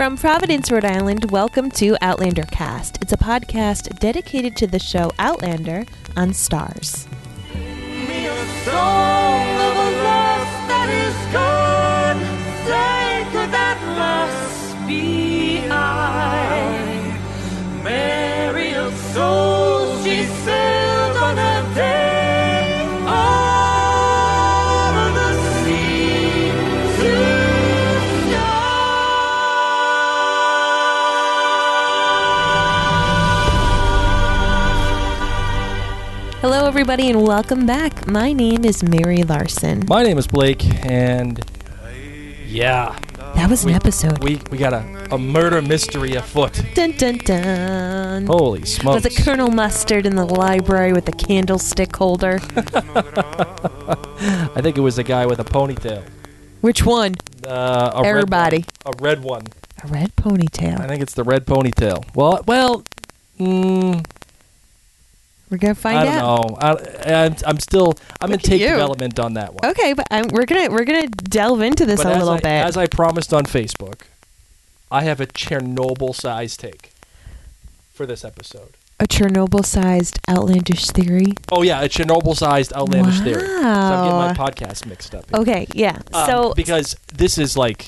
From Providence, Rhode Island, welcome to Outlander Cast. It's a podcast dedicated to the show Outlander on Starz. Me a song of a loss that is gone. Say, could that loss be I? Mary of souls, she sailed on a day over the sea to Hello, everybody, and welcome back. My name is Mary Larson. My name is Blake, and yeah, That was an episode. we got a murder mystery afoot. Dun, dun, dun. Holy smokes. Was it Colonel Mustard in the library with the candlestick holder? I think it was a guy with a ponytail. Which one? Everybody. A red one. A red ponytail. I think it's the red ponytail. We're going to find I out. don't know. I'm in Look at tape you. development on that one. Okay, but we're gonna delve into this But a little bit. As I promised on Facebook, I have a Chernobyl-sized take for this episode. A Chernobyl-sized outlandish theory. Oh, yeah, a Chernobyl-sized outlandish theory. So I'm getting my Wow. podcast mixed up here. Okay, yeah. So because this is like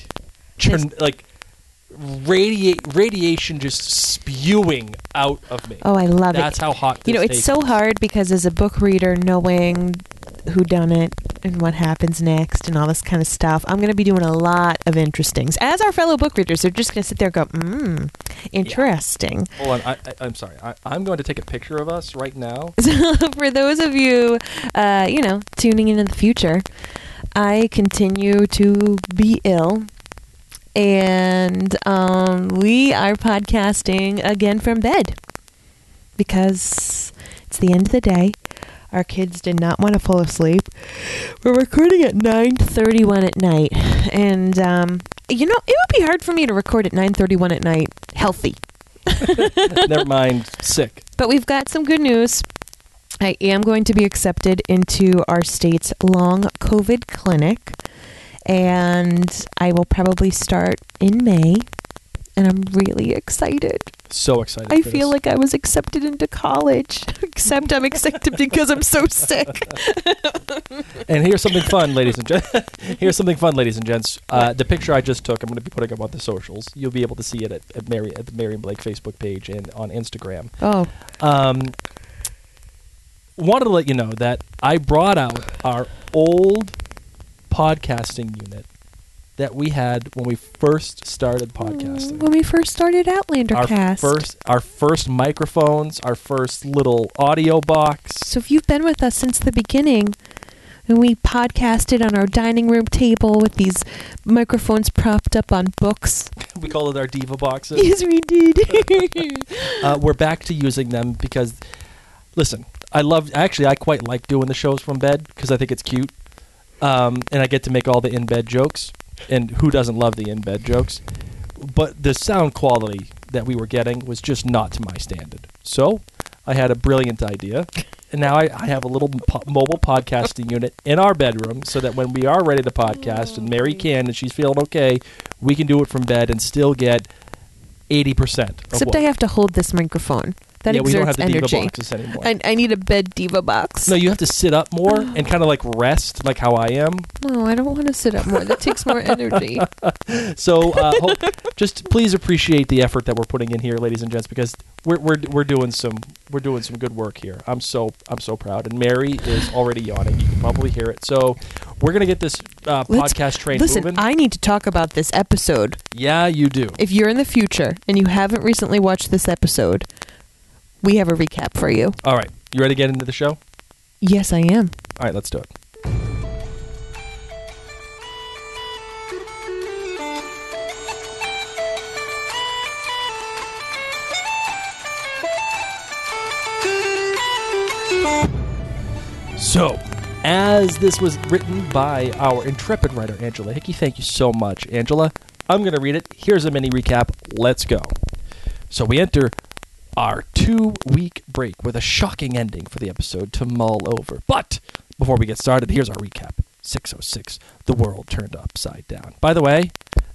radiation just spewing out of me. oh, I love it. That's how hot this It's take so is. hard because as a book reader, knowing who done it and what happens next and all this kind of stuff, I'm going to be doing a lot of interestings. As our fellow book readers, they're just going to sit there and go, interesting. Hold on, I'm sorry. I'm going to take a picture of us right now. So for those of you, tuning in the future, I continue to be ill. And we are podcasting again from bed because it's the end of the day. Our kids did not want to fall asleep. We're recording at 9:31 at night. And, it would be hard for me to record at 9:31 at night healthy. Never mind, sick. But we've got some good news. I am going to be accepted into our state's long COVID clinic. And I will probably start in May, and I'm really excited. So excited. I for feel this. like I was accepted into college, except I'm accepted because I'm so sick. And here's something fun, ladies and gents. The picture I just took, I'm going to be putting up on the socials. You'll be able to see it at the Mary and Blake Facebook page and on Instagram. Oh, Wanted to let you know that I brought out our old podcasting unit that we had when we first started podcasting. when we first started Outlander Cast. Our first microphones, our first little audio box. So if you've been with us since the beginning, and we podcasted on our dining room table with these microphones propped up on books. We call it our diva boxes. Yes, we did. We're back to using them because, listen, I quite like doing the shows from bed because I think it's cute. And I get to make all the in-bed jokes. And who doesn't love the in-bed jokes? But the sound quality that we were getting was just not to my standard. So I had a brilliant idea. And now I have a little mobile podcasting unit in our bedroom so that when we are ready to podcast and Mary can and she's feeling okay, we can do it from bed and still get 80%. Except I have to hold this microphone. That we don't have exerts the energy. diva boxes anymore. I need a bed diva box. No, you have to sit up more and kind of like rest, like how I am. No, I don't want to sit up more. That takes more energy. So just please appreciate the effort that we're putting in here, ladies and gents, because we're doing some good work here. I'm so proud, and Mary is already yawning. You can probably hear it. So we're gonna get this podcast train Listen, moving. I need to talk about this episode. Yeah, you do. If you're in the future and you haven't recently watched this episode, we have a recap for you. All right, you ready to get into the show? Yes, I am. All right, let's do it. So, as this was written by our intrepid writer, Angela Hickey, thank you so much, Angela. I'm going to read it. Here's a mini recap. Let's go. So we enter our 2-week break with a shocking ending for the episode to mull over. But before we get started, here's our recap. 606, the world turned upside down. By the way,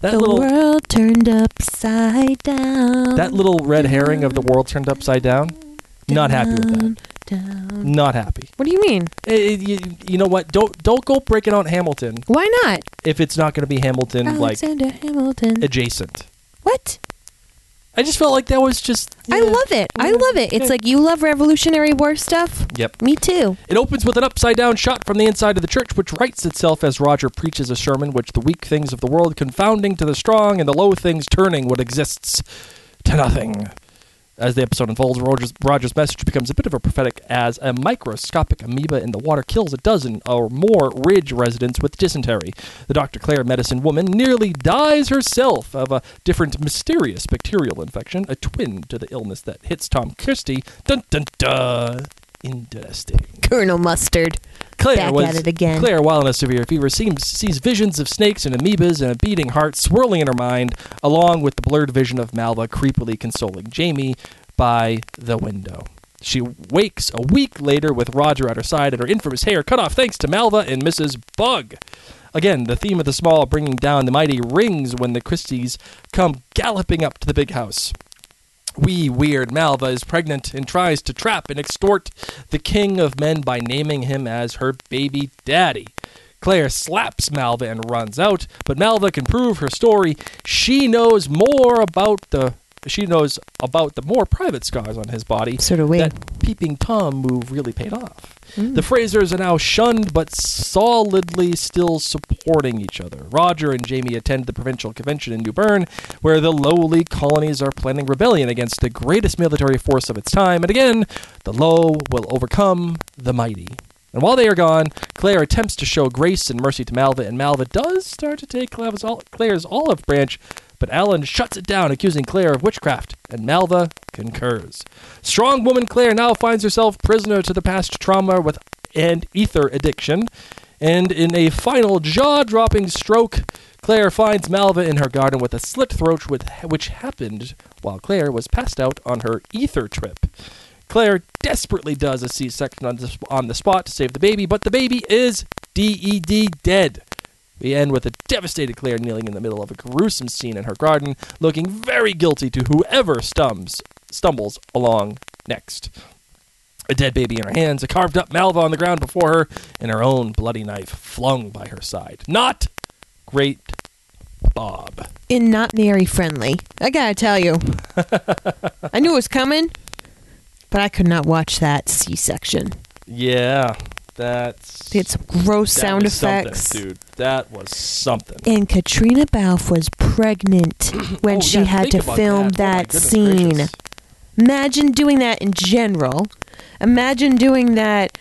That the little world turned upside down. that little red herring of the world turned upside down. Not happy with that. Down. Not happy. What do you mean? You know what? Don't go breaking out Hamilton Why not? if it's not going to be Hamilton Alexander Hamilton. adjacent. What? I just felt like that was just. I love it. I love it. It's like you love Revolutionary War stuff. Yep. Me too. It opens with an upside-down shot from the inside of the church, which writes itself as Roger preaches a sermon which the weak things of the world confounding to the strong and the low things turning what exists to nothing. As the episode unfolds, Roger's message becomes a bit of a prophetic as a microscopic amoeba in the water kills a dozen or more Ridge residents with dysentery. The Dr. Claire medicine woman nearly dies herself of a different mysterious bacterial infection, a twin to the illness that hits Tom Christie. Dun dun dun. Interesting. Colonel Mustard. Back at it again. Claire, while in a severe fever, sees visions of snakes and amoebas and a beating heart swirling in her mind, along with the blurred vision of Malva creepily consoling Jamie by the window. She wakes a week later with Roger at her side and her infamous hair cut off thanks to Malva and Mrs. Bug. Again, the theme of the small bringing down the mighty rings when the Christies come galloping up to the big house. Wee weird Malva is pregnant and tries to trap and extort the king of men by naming him as her baby daddy. Claire slaps Malva and runs out, but Malva can prove her story. She knows about the more private scars on his body. Sort of weird. That peeping Tom move really paid off. The Frasers are now shunned but solidly still supporting each other. Roger and Jamie attend the provincial convention in New Bern, where the lowly colonies are planning rebellion against the greatest military force of its time. And again, the low will overcome the mighty. And while they are gone, Claire attempts to show grace and mercy to Malva, and Malva does start to take Claire's olive branch, but Alan shuts it down, accusing Claire of witchcraft, and Malva concurs. Strong woman Claire now finds herself prisoner to the past trauma and ether addiction, and in a final jaw-dropping stroke, Claire finds Malva in her garden with a slit throat, which happened while Claire was passed out on her ether trip. Claire desperately does a C-section on the spot to save the baby, but the baby is dead. We end with a devastated Claire kneeling in the middle of a gruesome scene in her garden, looking very guilty to whoever stumbles along next. A dead baby in her hands, a carved-up Malva on the ground before her, and her own bloody knife flung by her side. Not great, Bob. And not very friendly. I gotta tell you. I knew it was coming, but I could not watch that C-section. Yeah, They had some gross sound effects. Dude, that was something. And Katrina Balfe was pregnant when she had to film that scene. Gracious. Imagine doing that in general. Imagine doing that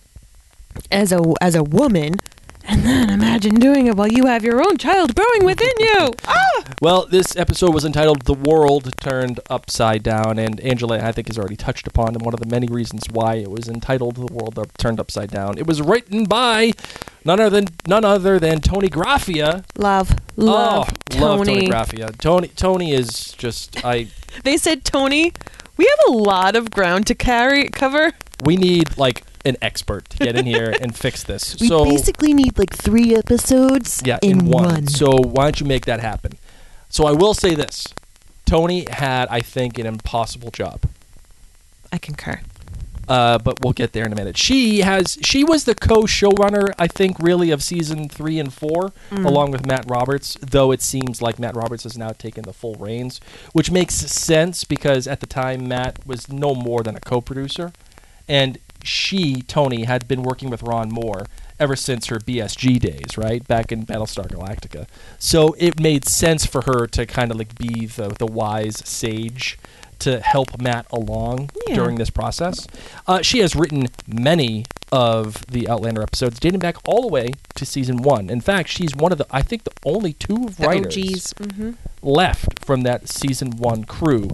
as a woman. And then imagine doing it while you have your own child growing within you. Ah! Well, this episode was entitled The World Turned Upside Down, and Angela, I think, has already touched upon one of the many reasons why it was entitled The World Turned Upside Down. It was written by none other than Tony Graffia. Love Tony. Love Tony Graffia. Tony is just, They said, Tony, we have a lot of ground to cover. we need, like, an expert to get in here and fix this. We basically need like 3 episodes in one. So why don't you make that happen? So I will say this. Tony had, I think, an impossible job. I concur. But we'll get there in a minute. She was the co-showrunner, I think, really, of season 3 and 4, along with Matt Roberts, though it seems like Matt Roberts has now taken the full reins, which makes sense because at the time Matt was no more than a co-producer. And Tony, had been working with Ron Moore ever since her BSG days, right? Back in Battlestar Galactica. So it made sense for her to kind of like be the wise sage to help Matt along during this process. She has written many of the Outlander episodes, dating back all the way to season 1. In fact, she's one of the only 2 writers left from that season 1 crew.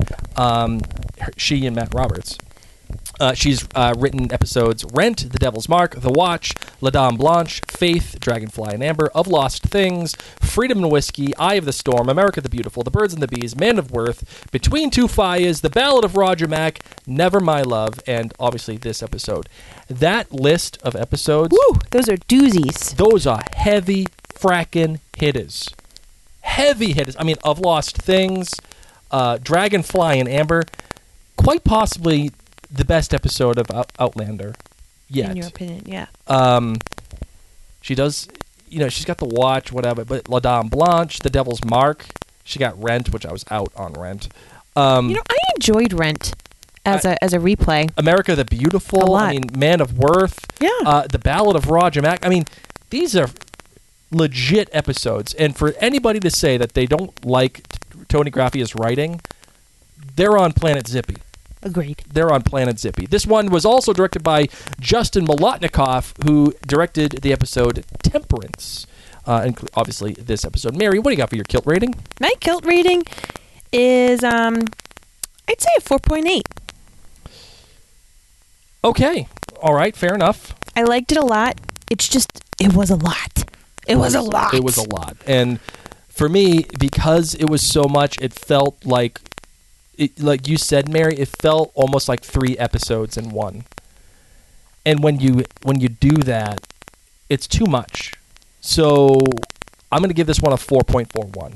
She and Matt Roberts. She's written episodes Rent, The Devil's Mark, The Watch, La Dame Blanche, Faith, Dragonfly and Amber, Of Lost Things, Freedom and Whiskey, Eye of the Storm, America the Beautiful, The Birds and the Bees, Man of Worth, Between Two Fires, The Ballad of Roger Mack, Never My Love, and obviously this episode. That list of episodes... Woo! Those are doozies. Those are heavy frackin' hitters. heavy hitters. I mean, of Lost Things, Dragonfly and Amber, quite possibly the best episode of Outlander yet. In your opinion, yeah. She does, she's got the Watch, whatever, but La Dame Blanche, The Devil's Mark, she got Rent, which I was out on Rent. I enjoyed Rent as a replay. America the Beautiful, A lot. I mean, Man of Worth, Yeah. The Ballad of Roger Mac. I mean, these are legit episodes, and for anybody to say that they don't like Tony Graffia's writing, they're on Planet Zippy. Agreed. They're on Planet Zippy. This one was also directed by Justin Molotnikoff, who directed the episode Temperance. And obviously this episode. Mary, what do you got for your kilt rating? My kilt rating is, I'd say a 4.8. Okay. All right. Fair enough. I liked it a lot. It's just, it was a lot. It was a lot. It was a lot. And for me, because it was so much, it felt like you said, Mary, it felt almost like 3 episodes in one. And when you do that, it's too much. So I'm going to give this one a 4.41.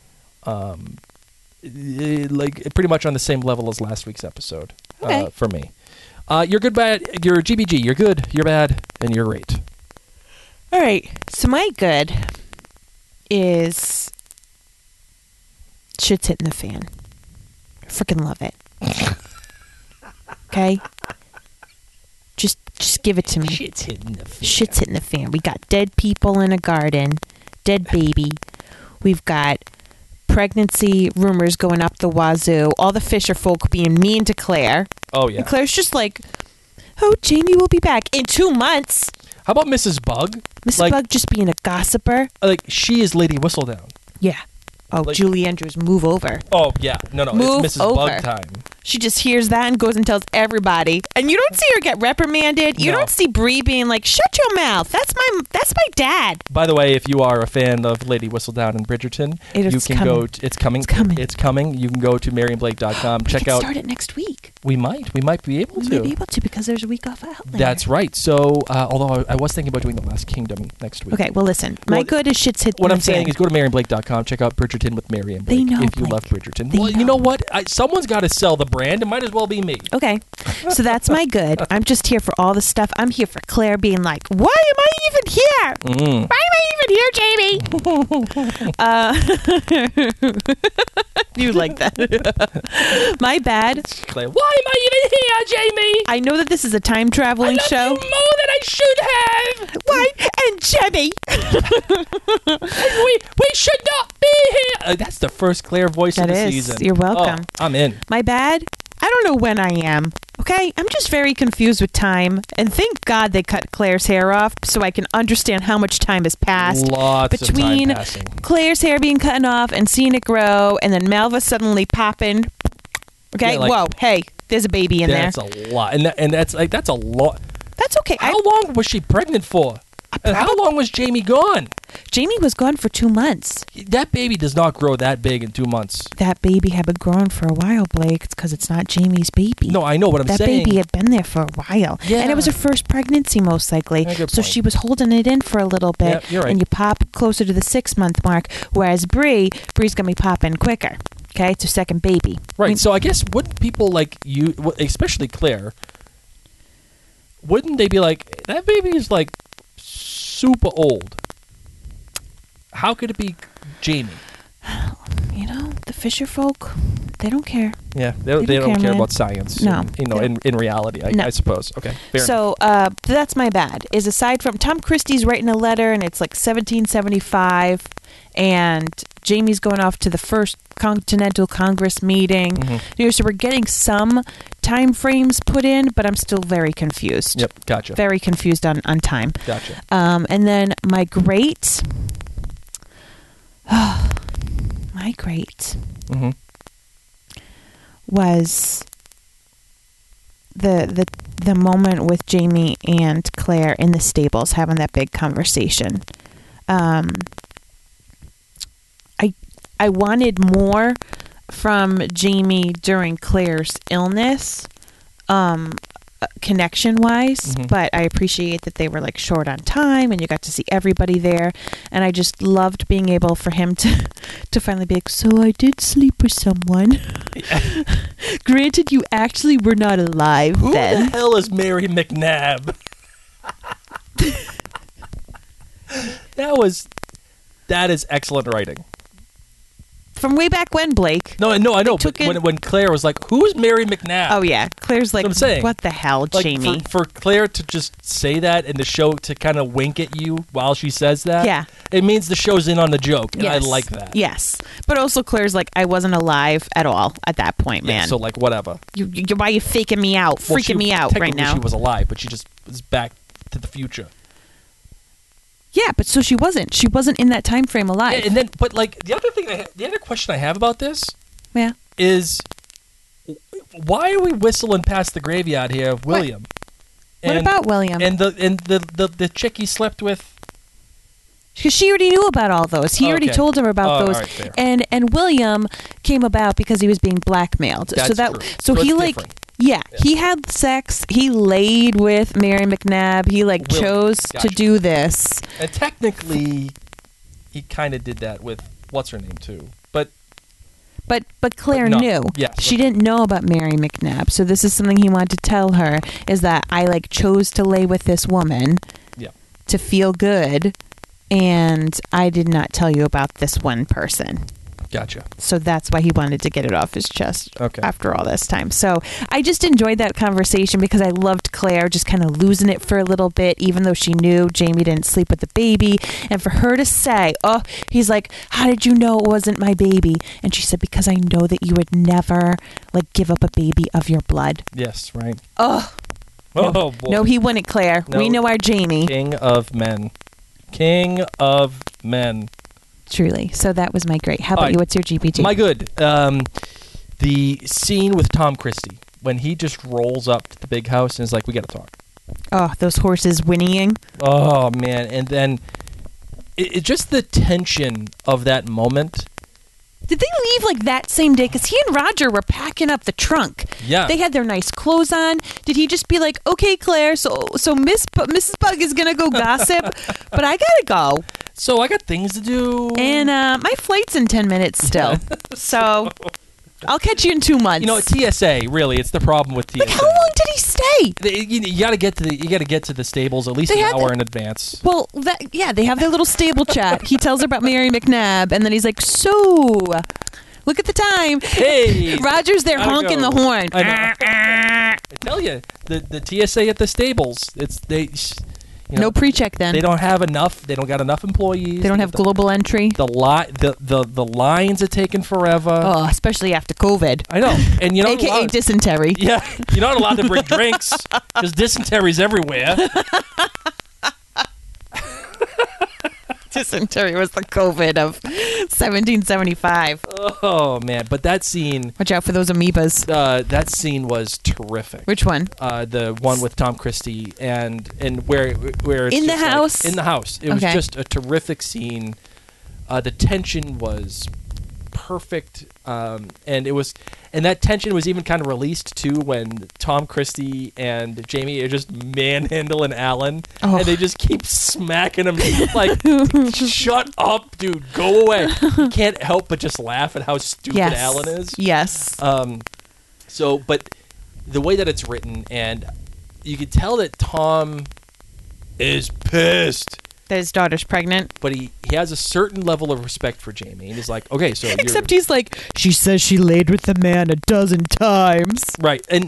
Like pretty much on the same level as last week's episode. Okay. For me. You're good, bad. You're GBG. You're good. You're bad, and you're great. All right. So my good is shit's hitting the fan. Freaking love it. Okay? Just give it to me. Shit's hitting the fan. Shit's hitting the fan. We got dead people in a garden, dead baby. We've got pregnancy rumors going up the wazoo. All the Fisher folk being mean to Claire. Oh, yeah. And Claire's just like, oh, Jamie will be back in 2 months. How about Mrs. Bug? Mrs. Bug just being a gossiper. Like, she is Lady Whistledown. Yeah. Oh, Like- Julie Andrews, move over. Oh, yeah. No, Move it's Mrs. over. Bug time. She just hears that and goes and tells everybody. And you don't see her get reprimanded. You No. don't see Bree being like, shut your mouth. That's my dad. By the way, if you are a fan of Lady Whistledown and Bridgerton, It you is can coming. go. It's coming. It's coming. It's coming. You can go to MarianBlake.com. We Check can out. start it next week. We might be able We to. might be able to because there's a week off Outlander. That's right. So, although I was thinking about doing The Last Kingdom next week. Okay, well, listen. My Well, good is shit's hit What the I'm saying fan. is go to MarianBlake.com. Check out Bridgerton with Mary and Blake. They know if you Blake. love Bridgerton. They Well, you know. know what? Someone's got to sell the brand. It might as well be me. Okay, so that's my good. I'm just here for all the stuff. I'm here for Claire being like, why am I even here? Mm. Why am I even here, Jamie? You like that. My bad. Claire, why am I even here, Jamie? I know that this is a time traveling I love show. you more than I should have. Why? And Jemmy. We should not be here. That's the first Claire voice That of the is. season. You're welcome. Oh, I'm in. My bad. I don't know when I am. Okay, I'm just very confused with time, and thank God they cut Claire's hair off so I can understand how much time has passed Lots between of time passing. Claire's hair being cut off and seeing it grow, and then Malva suddenly popping. Okay, Yeah, like- whoa, hey, there's a baby in That's a lot, and that's a lot. there. That's okay. How long was she pregnant for? And how long was Jamie gone? Jamie was gone for 2 months. That baby does not grow that big in 2 months. That baby had been growing for a while, Blake. It's because it's not Jamie's baby. No, I know what I'm That saying. baby had been there for a while. Yeah. And it was her first pregnancy, most likely. Yeah, good So point. she was holding it in for a little bit. Yeah, you're right. And you pop closer to the 6-month mark, whereas Bree's going to be popping quicker. Okay? It's her second baby. Right. So I guess wouldn't people like you, especially Claire, wouldn't they be like, that baby is like super old? How could it be Jamie? You know, the Fisher folk, they don't care. Yeah, they don't care man. about science. No. and, you know, They in reality, No. I suppose. Okay, fair enough. So that's my bad. Is aside from Tom Christie's writing a letter, and it's like 1775, and Jamie's going off to the first Continental Congress meeting. Mhm. You know, so we're getting some time frames put in, but I'm still very confused. Yep, gotcha. Very confused on time. Gotcha. And then my great, Mm-hmm. was the moment with Jamie and Claire in the stables having that big conversation. I wanted more from Jamie during Claire's illness, connection wise, Mhm. but I appreciate that they were like short on time and you got to see everybody there. And I just loved being able for him to finally be like, so I did sleep with someone. Granted, you actually were not alive Who then. the hell is Mary McNabb? That is excellent writing. From way back when, Blake. No, I know. took But it- when Claire was like, "Who's Mary McNabb?" Oh, yeah. Claire's like, That's what I'm saying. what the hell, like Jamie? for Claire to just say that and the show to kind of wink at you while she says that, Yeah. it means the show's in on the joke, and I Yes. like that. Yes. But also Claire's like, I wasn't alive at all at that point, Yeah, man. so like whatever. Why are you faking me out? Well, Freaking me out right technically now. She was alive, but she just was back to the future. Yeah, but so she wasn't. She wasn't in that time frame alive. Yeah, and then, but like the other question I have about this Yeah. is, why are we whistling past the graveyard here of William? What about William? And the chick he slept with? Because she already knew about all those. He already Okay. told her about Oh, those. all right, fair. And William came about because he was being blackmailed. That's so that true. so So he it's like different. yeah, he had sex. He laid with Mary McNabb. He like William. chose to Gotcha. do this. And technically, he kind of did that with what's her name too. But Claire no. knew. Yes, She okay. didn't know about Mary McNabb. So this is something he wanted to tell her is that I like chose to lay with this woman Yeah. to feel good, and I did not tell you about this one person. Gotcha. So that's why he wanted to get it off his chest Okay. after all this time. So I just enjoyed that conversation because I loved Claire just kind of losing it for a little bit, even though she knew Jamie didn't sleep with the baby. And for her to say, oh, he's like, how did you know it wasn't my baby? And she said, because I know that you would never like give up a baby of your blood. Yes, right. Oh, Oh, boy. no, he wouldn't, Claire. No. We know our Jamie. King of men. King of men. Truly. So that was my great. How about All right. you? What's your GBG? My good. The scene with Tom Christie when he just rolls up to the big house and is like, "We got to talk." Oh, those horses whinnying. Oh man! And then it just the tension of that moment. Did they leave like that same day? Because he and Roger were packing up the trunk. Yeah. They had their nice clothes on. Did he just be like, "Okay, Claire, so Mrs. Bug is gonna go gossip, but I gotta go, So I got things to do. and my flight's in 10 minutes still, so I'll catch you in 2 months." you know, TSA. Really, it's the problem with TSA. like, how long did he stay? You got to get to the stables at least They an had hour the- in advance. Well, they have their little stable chat. He tells her about Mary McNabb, and then he's like, "So, look at the time." Hey, Roger's there gotta honking go. the horn. I know. I tell you, the TSA at the stables. It's they. You know, No pre-check then. They don't have enough. They don't got enough employees. They don't have global entry. the lines are taking forever. Oh, especially after COVID. I know, and you're not AKA allowed. dysentery. Yeah, you're not allowed to bring drinks because dysentery's everywhere. Dysentery was the COVID of 1775. Oh man, but that scene, Watch out for those amoebas. that scene was terrific. Which one? The one with Tom Christie and where it's In the just like- house? in the house. It was Okay. just a terrific scene. The tension was perfect, and that tension was even kind of released too when Tom Christie and Jamie are just manhandling Alan, Oh. and they just keep smacking him like, "Shut up, dude! Go away!" You can't help but just laugh at how stupid Yes. Alan is. Yes. So, but the way that it's written, and you can tell that Tom is pissed, That his daughter's pregnant. but he has a certain level of respect for Jamie, and he's like, okay, so Except he's like, she says she laid with the man 12 times. right, and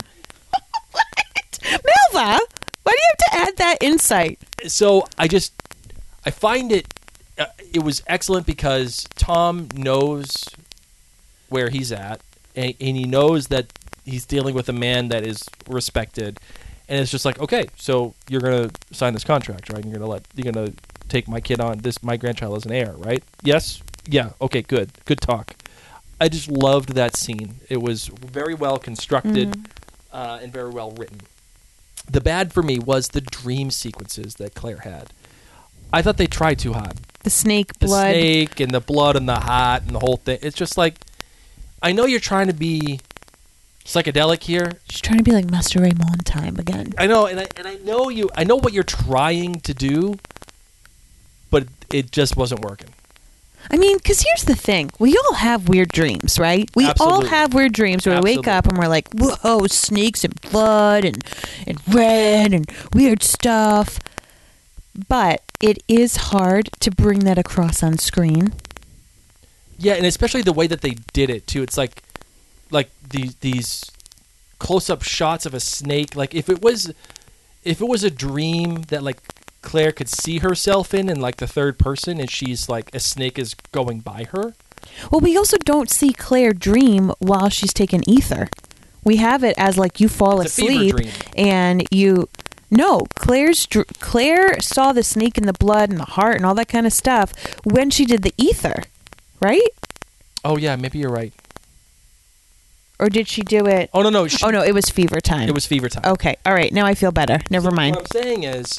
Melva, why do you have to add that insight? so I find it was excellent because Tom knows where he's at, and he knows that he's dealing with a man that is respected. And it's just like, okay, so you're gonna sign this contract, right? You're gonna take my kid on my grandchild as an heir, right? Yes, yeah, okay, good talk. I just loved that scene. It was very well constructed and very well written. The bad for me was the dream sequences that Claire had. I thought they tried too hard. The snake The blood. snake and the blood and the heart and the whole thing. It's just like, I know you're trying to be psychedelic here. She's trying to be like Master Raymond time again. I know, and I know you. I know what you're trying to do, but it just wasn't working. I mean, because here's the thing. We all have weird dreams, right? We all Absolutely. have weird dreams where we wake Absolutely. up and we're like, whoa, snakes and blood and red and weird stuff. But it is hard to bring that across on screen. Yeah, and especially the way that they did it too. It's like these close-up shots of a snake. Like if it was a dream that like Claire could see herself in like the third person, and she's like a snake is going by her. Well, we also don't see Claire dream while she's taking ether. We have it as like you fall It's a fever asleep dream. and you. No, Claire saw the snake in the blood and the heart and all that kind of stuff when she did the ether, right? Oh yeah, maybe you're right. Or did she do it? Oh no, Oh no, it was fever time. it was fever time. Okay, all right. Now I feel better. Never mind. What I'm saying is,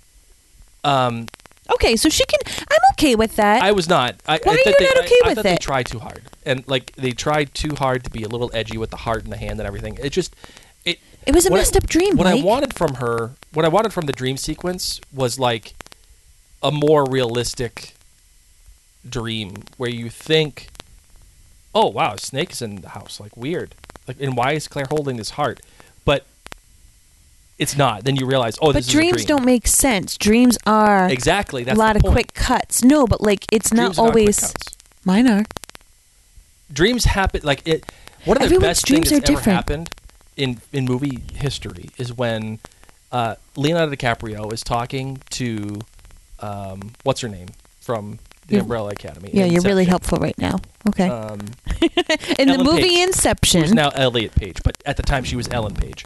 Okay, so she can. I'm okay with that. I was not. Why are you not okay I with thought they it? tried too hard, and like they tried too hard to be a little edgy with the heart and the hand and everything. It was a what messed up dream. What I Mike. wanted from her, what I wanted from the dream sequence was like a more realistic dream where you think, "Oh wow, a snake is in the house. Like weird. Like, and why is Claire holding this heart?" But it's not. Then you realize, oh, But this is a dreams dream. don't make sense. Dreams are Exactly. That's a lot the of point. quick cuts. No, but like it's Dreams not are quick always. cuts. Mine are. Dreams happen like it. One of the Everyone's best things dreams are that's ever different. happened in movie history is when Leonardo DiCaprio is talking to what's her name from the You're- Umbrella Academy. Yeah, in you're really Inception. helpful right now. Okay. In the Ellen movie Page, Inception. who's now Elliot Page, but at the time she was Ellen Page.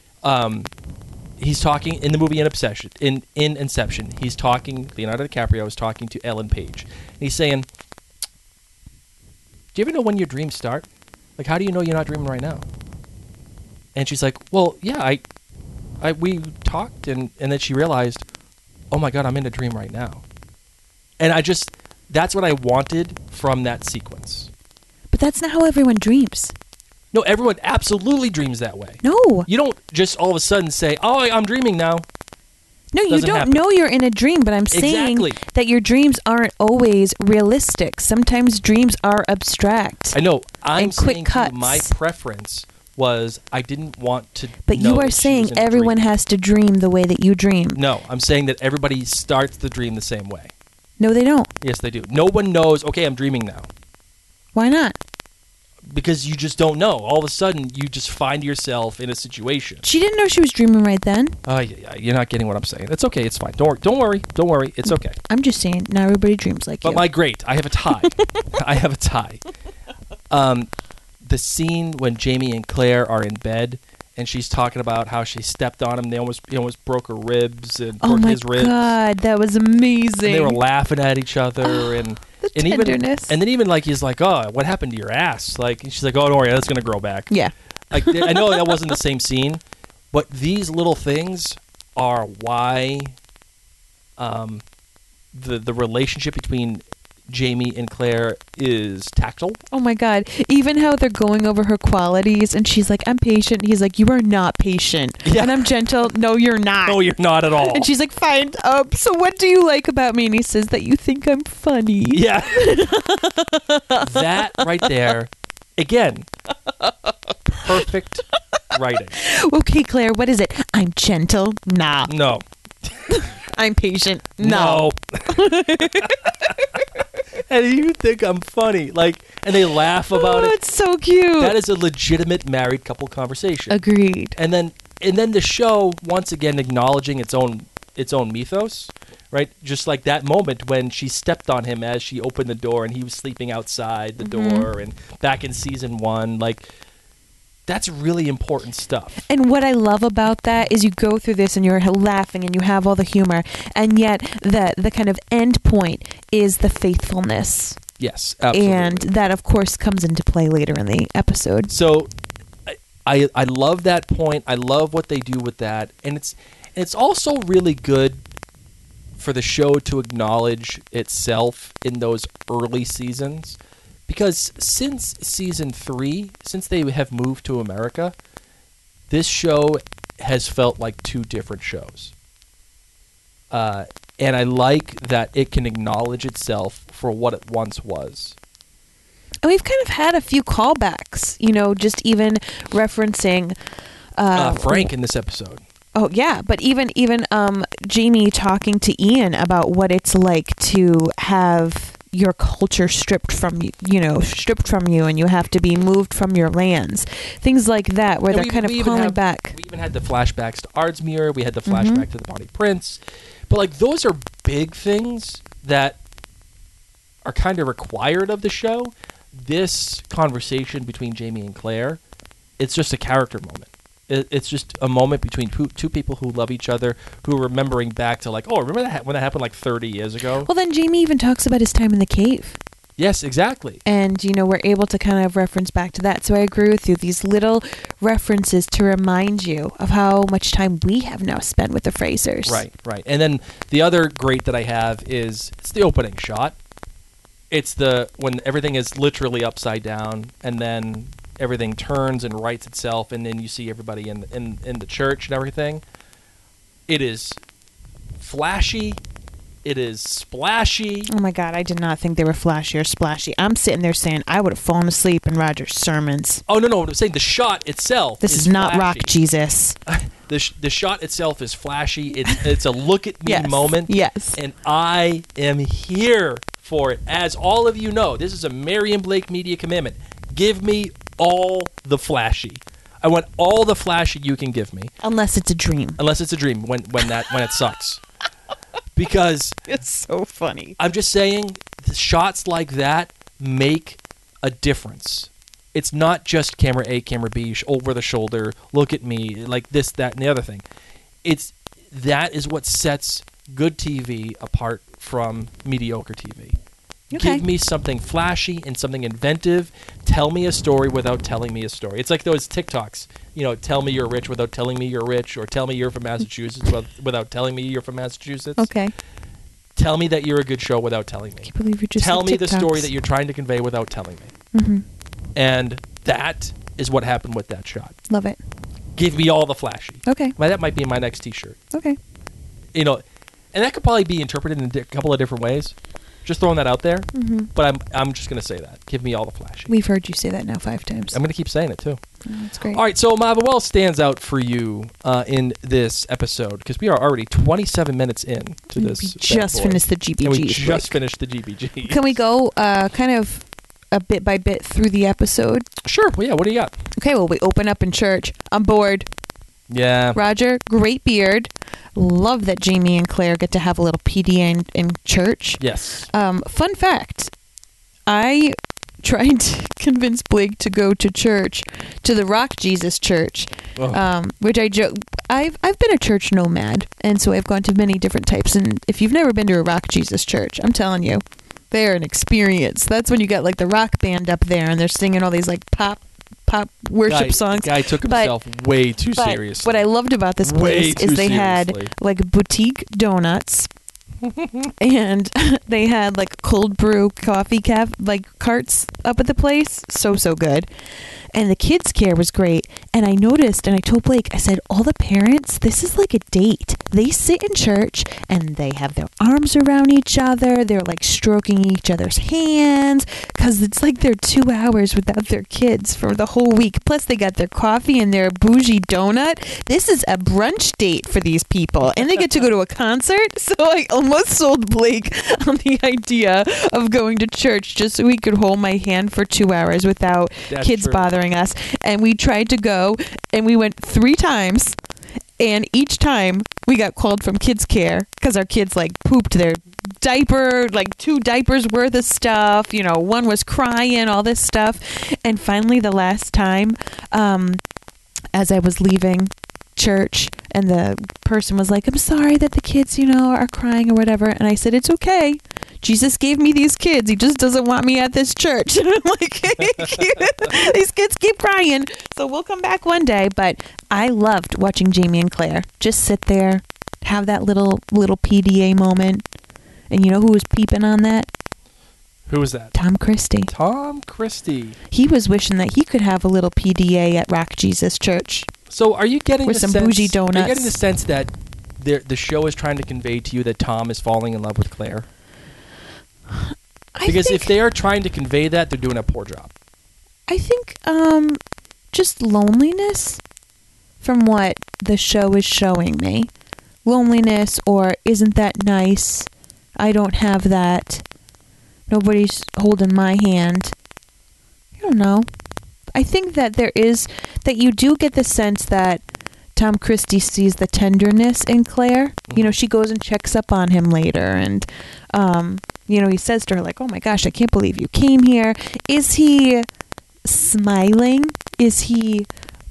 He's talking in the movie in Inception. He's talking. Leonardo DiCaprio is talking to Ellen Page. And he's saying, "Do you ever know when your dreams start? Like, how do you know you're not dreaming right now?" And she's like, "Well, yeah, we talked, and then she realized, oh my god, I'm in a dream right now." And that's what I wanted from that sequence. But that's not how everyone dreams. No, everyone absolutely dreams that way. No. You don't just all of a sudden say, "Oh, I'm dreaming now." No, you Doesn't don't happen. know you're in a dream, but I'm saying Exactly. that your dreams aren't always realistic. Sometimes dreams are abstract. I know. I'm And quick saying to you, cuts. my preference was I didn't want to. But know you are that she saying was in a everyone dream. has to dream the way that you dream. No, I'm saying that everybody starts the dream the same way. No, they don't. Yes, they do. No one knows. Okay, I'm dreaming now. Why not? Because you just don't know. All of a sudden, you just find yourself in a situation. She didn't know she was dreaming right then. Yeah, you're not getting what I'm saying. It's okay. It's fine. Don't worry. It's okay. I'm just saying, not everybody dreams like But you. my great, I have a tie. I have a tie. The scene when Jamie and Claire are in bed, and she's talking about how she stepped on him. He almost broke her ribs and Oh broke my his ribs. god, that was amazing. And they were laughing at each other, and the and tenderness. even like he's like, "Oh, what happened to your ass?" Like, and she's like, "Oh, don't worry, that's gonna grow back." Yeah. Like, I know that wasn't the same scene, but these little things are why the relationship between Jamie and Claire is tactile. Oh my god. Even how they're going over her qualities and she's like, I'm patient. He's like, you are not patient. Yeah. And I'm gentle. No, you're not. No, you're not at all. And she's like, fine. So what do you like about me? And he says that you think I'm funny. Yeah. That right there, again, perfect writing. Okay, Claire, what is it? I'm gentle. Nah. No. I'm patient. No. And you think I'm funny. Like, and they laugh about Oh, it. it's so cute. That is a legitimate married couple conversation. Agreed. And then the show once again acknowledging its own mythos, right? Just like that moment when she stepped on him as she opened the door and he was sleeping outside the door, and back in season 1, like that's really important stuff. And what I love about that is you go through this and you're laughing and you have all the humor, and yet the kind of end point is the faithfulness. Yes, absolutely. And that, of course, comes into play later in the episode. So I love that point. I love what they do with that. And it's also really good for the show to acknowledge itself in those early seasons, Because since season 3, since they have moved to America, this show has felt like two different shows. And I like that it can acknowledge itself for what it once was. And we've kind of had a few callbacks, just even referencing Frank in this episode. Oh yeah, but even Jamie talking to Ian about what it's like to have your culture stripped from you, and you have to be moved from your lands. Things like that, where they're kind of calling back. We even had the flashbacks to Ardsmuir. We had the flashback to the Bonnie Prince. But like those are big things that are kind of required of the show. This conversation between Jamie and Claire, it's just a character moment. It's just a moment between two people who love each other, who are remembering back to like, oh, remember that when that happened like 30 years ago? Well, then Jamie even talks about his time in the cave. Yes, exactly. And, we're able to kind of reference back to that. So I agree with you. These little references to remind you of how much time we have now spent with the Frasers. Right. And then the other great that I have is it's the opening shot. It's when everything is literally upside down and then everything turns and rights itself, and then you see everybody in the church and everything. It is flashy. It is splashy. Oh my God, I did not think they were flashy or splashy. I'm sitting there saying I would have fallen asleep in Roger's sermons. Oh, no, I'm saying the shot itself This is not flashy. Rock Jesus. The shot itself is flashy. It's a look at me Yes, moment. yes. And I am here for it. As all of you know, this is a Mary and Blake Media commitment. Give me all the flashy. I want all the flashy you can give me. Unless it's a dream. Unless it's a dream when it sucks. Because It's so funny. I'm just saying the shots like that make a difference. It's not just camera A, camera B, over the shoulder, look at me, like this, that, and the other thing. That is what sets good TV apart from mediocre TV. Okay. Give me something flashy and something inventive. Tell me a story without telling me a story. It's like those TikToks. Tell me you're rich without telling me you're rich, or tell me you're from Massachusetts without telling me you're from Massachusetts. Okay. Tell me that you're a good show without telling me. I can't believe you just Tell said me the story TikToks. that you're trying to convey without telling me. And that is what happened with that shot. Love it. Give me all the flashy. Okay. That might be my next T-shirt. Okay. And that could probably be interpreted in a couple of different ways. Just throwing that out there. But I'm just going to say that. Give me all the flashy. We've heard you say that now 5 times. I'm going to keep saying it too. That's great. All right, so Marva, what else stands out for you in this episode? Because we are already 27 minutes in to this. We just finished the GBGs. And we just finished the GBGs. Can we go kind of a bit by bit through the episode? Sure. Well, yeah, what do you got? Okay, well, we open up in church. I'm bored. Yeah. Roger, great beard. Love that Jamie and Claire get to have a little PDA in church. Yes. Fun fact, I tried to convince Blake to go to church, to the Rock Jesus Church, which I joke. I've been a church nomad, and so I've gone to many different types. And if you've never been to a Rock Jesus Church, I'm telling you, they're an experience. That's when you got like the rock band up there, and they're singing all these like pop worship songs. Guy took himself way too But seriously. what I loved about this place is they had like boutique donuts and they had like cold brew coffee carts up at the place. So good. And the kids' care was great. And I noticed, and I told Blake, I said, all the parents, this is like a date. They sit in church and they have their arms around each other. They're like stroking each other's hands because it's like they're 2 hours without their kids for the whole week. Plus they got their coffee and their bougie donut. This is a brunch date for these people. And they get to go to a concert. So I almost sold Blake on the idea of going to church just so he could hold my hand for 2 hours without kids bothering us. And we tried to go and we went 3 times, and each time we got called from kids care because our kids like pooped their diaper, like 2 diapers worth of stuff, one was crying, all this stuff. And finally the last time, as I was leaving church, and the person was like, I'm sorry that the kids are crying or whatever, and I said, it's okay, Jesus gave me these kids, he just doesn't want me at this church. And I'm like, these kids keep crying, so we'll come back one day. But I loved watching Jamie and Claire just sit there, have that little PDA moment. And you know who was peeping on that? Who was that? Tom Christie. Tom Christie. He was wishing that he could have a little PDA at Rock Jesus Church. So are you getting With the some sense, bougie Are you donuts. getting the sense that the show is trying to convey to you that Tom is falling in love with Claire? Because if they are trying to convey that, they're doing a poor job. I think just loneliness from what the show is showing me. Loneliness, or isn't that nice? I don't have that. Nobody's holding my hand. I don't know. I think that that you do get the sense that Tom Christie sees the tenderness in Claire. You know, she goes and checks up on him later, and he says to her, like, "Oh my gosh, I can't believe you came here." Is he smiling? Is he,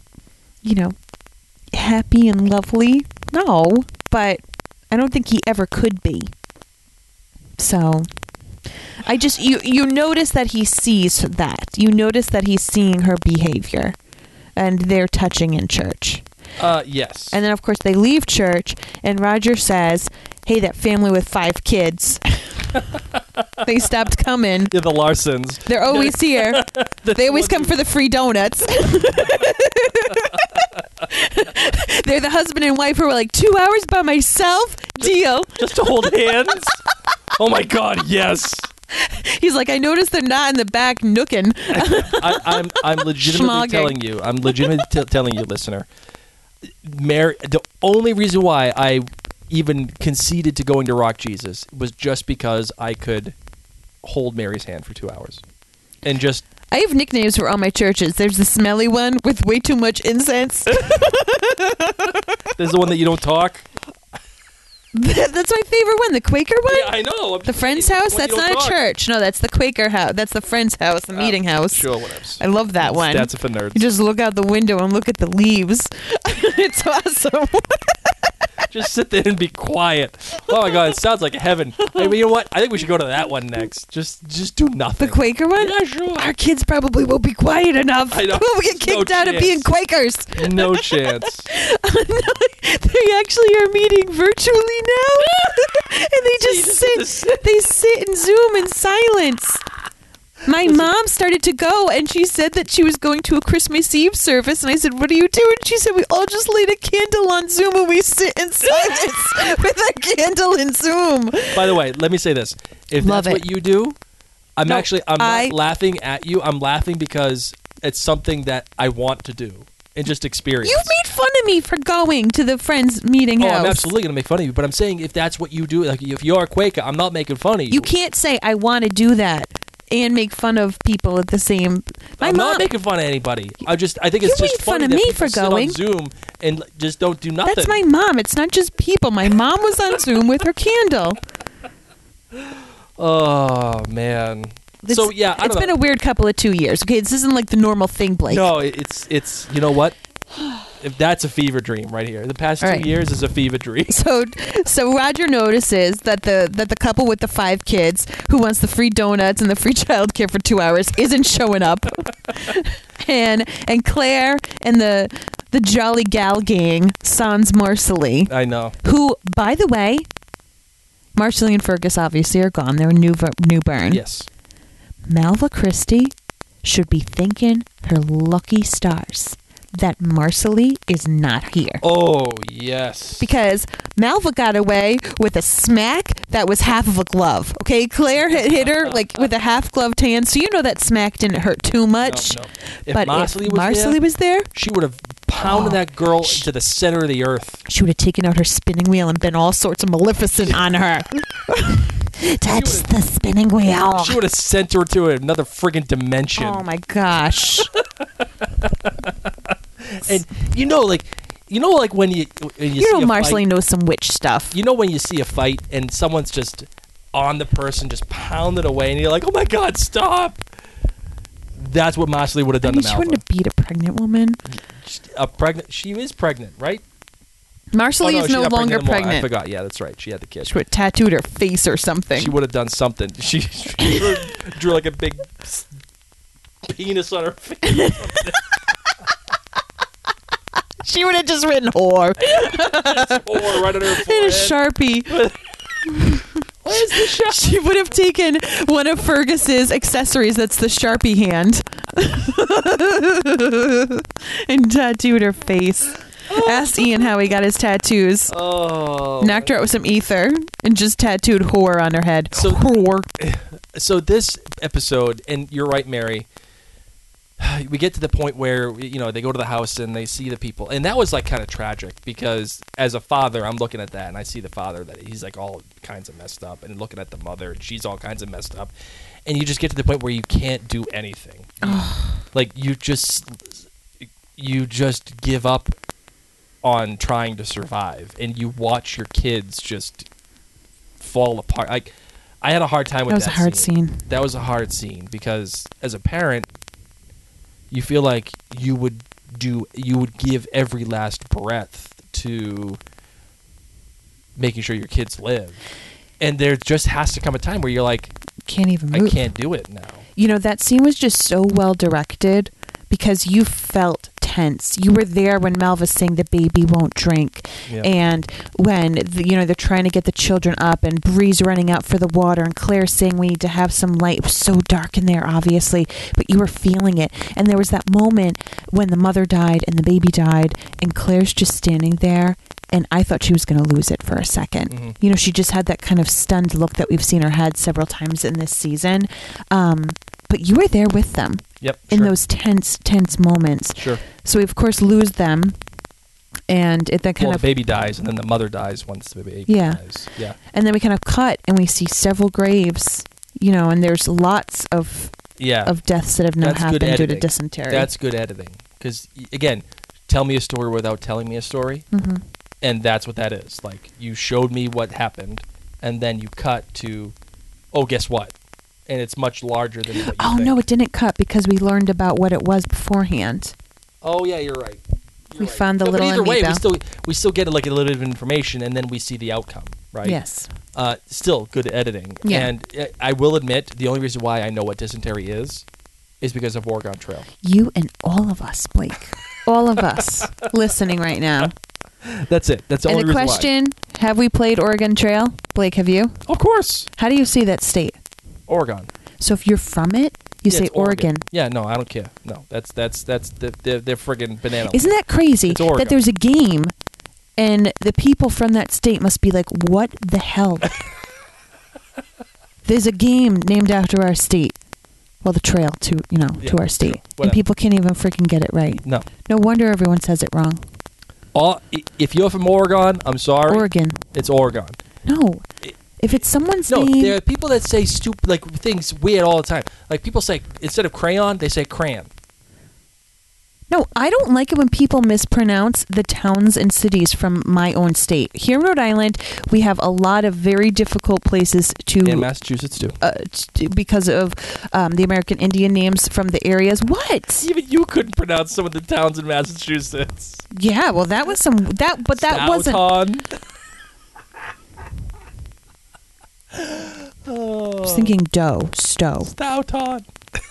happy and lovely? No, but I don't think he ever could be. So I just you notice that he sees that. You notice that he's seeing her behavior, and they're touching in church. Yes. And then, of course, they leave church, and Roger says, "Hey, that family with 5 kids, they stopped coming. Yeah, the Larsons. They're always here. They always come for the free donuts." They're the husband and wife who were like, 2 hours by myself? Deal. Just to hold hands? Oh, my God, yes. He's like, "I noticed they're not in the back nooking." I'm legitimately Schmogging. telling you, listener. Mary, the only reason why I even conceded to going to Rock Jesus was just because I could hold Mary's hand for 2 hours. And just... I have nicknames for all my churches. There's the smelly one with way too much incense. This is the one that you don't talk? That's my favorite one, the Quaker one. Yeah, I know. The Friend's house? That's not a church. No, that's the Quaker house. That's the Friend's house, the meeting house. Sure, whatever. I love that one. That's for nerds. You just look out the window and look at the leaves. It's awesome. Just sit there and be quiet. Oh, my God, it sounds like heaven. Hey, but you know what? I think we should go to that one next. Just do nothing. The Quaker one? Yeah, sure. Our kids probably won't be quiet enough. I know. We'll get kicked out of being Quakers. No chance. They actually are meeting virtually now. And they just sit. They sit and Zoom in silence. My mom started to go, and she said that she was going to a Christmas Eve service, and I said, "What are you doing?" She said, "We all just light a candle on Zoom, and we sit in silence with a candle in Zoom." By the way, let me say this. If Love that's it. what you do, I'm No, not laughing at you. I'm laughing because it's something that I want to do and just experience. You made fun of me for going to the Friends meeting house. I'm absolutely going to make fun of you, but I'm saying if that's what you do, like if you're a Quaker, I'm not making fun of you. You can't say, "I want to do that," and make fun of people at the same. I'm not making fun of anybody. I think it's You just made fun funny of that me people for sit going. on Zoom and just don't do nothing. That's my mom. It's not just people. My mom was on Zoom with her candle. Oh man. So yeah, I don't it's know. been a weird couple of 2 years. Okay, this isn't like the normal thing, Blake. No, it's you know what? If that's a fever dream right here. The past 2 All right. years is a fever dream. So Roger notices that the couple with the 5 kids who wants the free donuts and the free childcare for 2 hours isn't showing up, and Claire and the Jolly Gal gang sans Marcelly, I know. who, by the way, Marcelly and Fergus obviously are gone. They're in New Bern. Yes. Malva Christie should be thanking her lucky stars that Marcelly is not here. Oh, yes. Because Malva got away with a smack that was half of a glove. Okay, Claire had hit her like with a half-gloved hand, so you know that smack didn't hurt too much. No. If But Marcelly if was Marcelly there, was there, she would have pounded that girl into the center of the earth. she would have taken out her spinning wheel and been all sorts of Maleficent on her. Touch the spinning wheel. She would have sent her to another friggin' dimension. Oh my gosh. And you know, like when you You know see a Marcelly fight, knows some witch stuff. you know when you see a fight and someone's just on the person, just pounding away, and you're like, "Oh my God, stop!" That's what Marcelly would have done I mean, to she Malva. wouldn't have beat a pregnant woman. She is pregnant, right? Marcelly is she's no not longer anymore. I pregnant. forgot. Yeah, that's right. She had the kid. She would have tattooed her face or something. She would have done something. She drew like a big penis on her face. She would have just written whore Or right on her in a forehead. Sharpie. What is the show? She would have taken one of Fergus's accessories, that's the Sharpie hand, and tattooed her face. Asked Ian how he got his tattoos. Oh. Knocked her out with some ether and just tattooed whore on her head. So- whore. So this episode, and you're right, Mary, we get to the point where, they go to the house and they see the people. And that was, like, kind of tragic because as a father, I'm looking at that and I see the father that he's, like, all kinds of messed up, and looking at the mother and she's all kinds of messed up. And you just get to the point where you can't do anything. Like, you just give up on trying to survive, and you watch your kids just fall apart. Like, I had a hard time with that. That was a hard scene. That was a hard scene because as a parent, you feel like you would give every last breath to making sure your kids live. And there just has to come a time where you're like, Can't even move. I can't do it now. That scene was just so well directed because you felt tense. You were there when Melva's saying the baby won't drink. Yeah. And when, they're trying to get the children up and Bree's running out for the water and Claire's saying we need to have some light. It was so dark in there, obviously, but you were feeling it. And there was that moment when the mother died and the baby died and Claire's just standing there. And I thought she was going to lose it for a second. Mm-hmm. She just had that kind of stunned look that we've seen her had several times in this season. But you were there with them. Yep. In sure. those tense moments. Sure. So we, of course, lose them. And it then kind Well, of... the baby dies, and then the mother dies once the baby Yeah. dies. Yeah. And then we kind of cut, and we see several graves, and there's lots of deaths that have now That's good happened due to editing. dysentery. That's good editing. Because, again, tell me a story without telling me a story. Mm-hmm. And that's what that is. Like, you showed me what happened, and then you cut to, oh, guess what? And it's much larger than what you Oh, think. no, it didn't cut because we learned about what it was beforehand. Oh, yeah, you're right. We found the but little either way, amoeba. we still get like a little bit of information, and then we see the outcome, right? Yes. Still good editing. Yeah. And I will admit, the only reason why I know what dysentery is because of Oregon Trail. You and all of us, Blake. All of us listening right now. That's it. That's the And only the reason question, have we played Oregon Trail? Blake, have you? why. Of course. How do you say that state? Oregon. So if you're from it, you Yeah, say it's Oregon. Yeah, no, I don't care. No, that's they're friggin' banana. Isn't that crazy It's Oregon. that there's a game and the people from that state must be like, what the hell? There's a game named after our state. Well, the trail to our state. And Whatever. people can't even freaking get it right. No. No wonder everyone says it wrong. If you're from Oregon, I'm sorry. Oregon. It's Oregon. No. If it's someone's No, name. there are people that say stupid, like things weird all the time. Like people say instead of crayon, they say crayon. No, I don't like it when people mispronounce the towns and cities from my own state. Here in Rhode Island, we have a lot of very difficult places to... In Massachusetts too. because of the American Indian names from the areas. What? Even you couldn't pronounce some of the towns in Massachusetts. Yeah, well, that was some... That wasn't... Stoughton. I was thinking stow. Stoughton.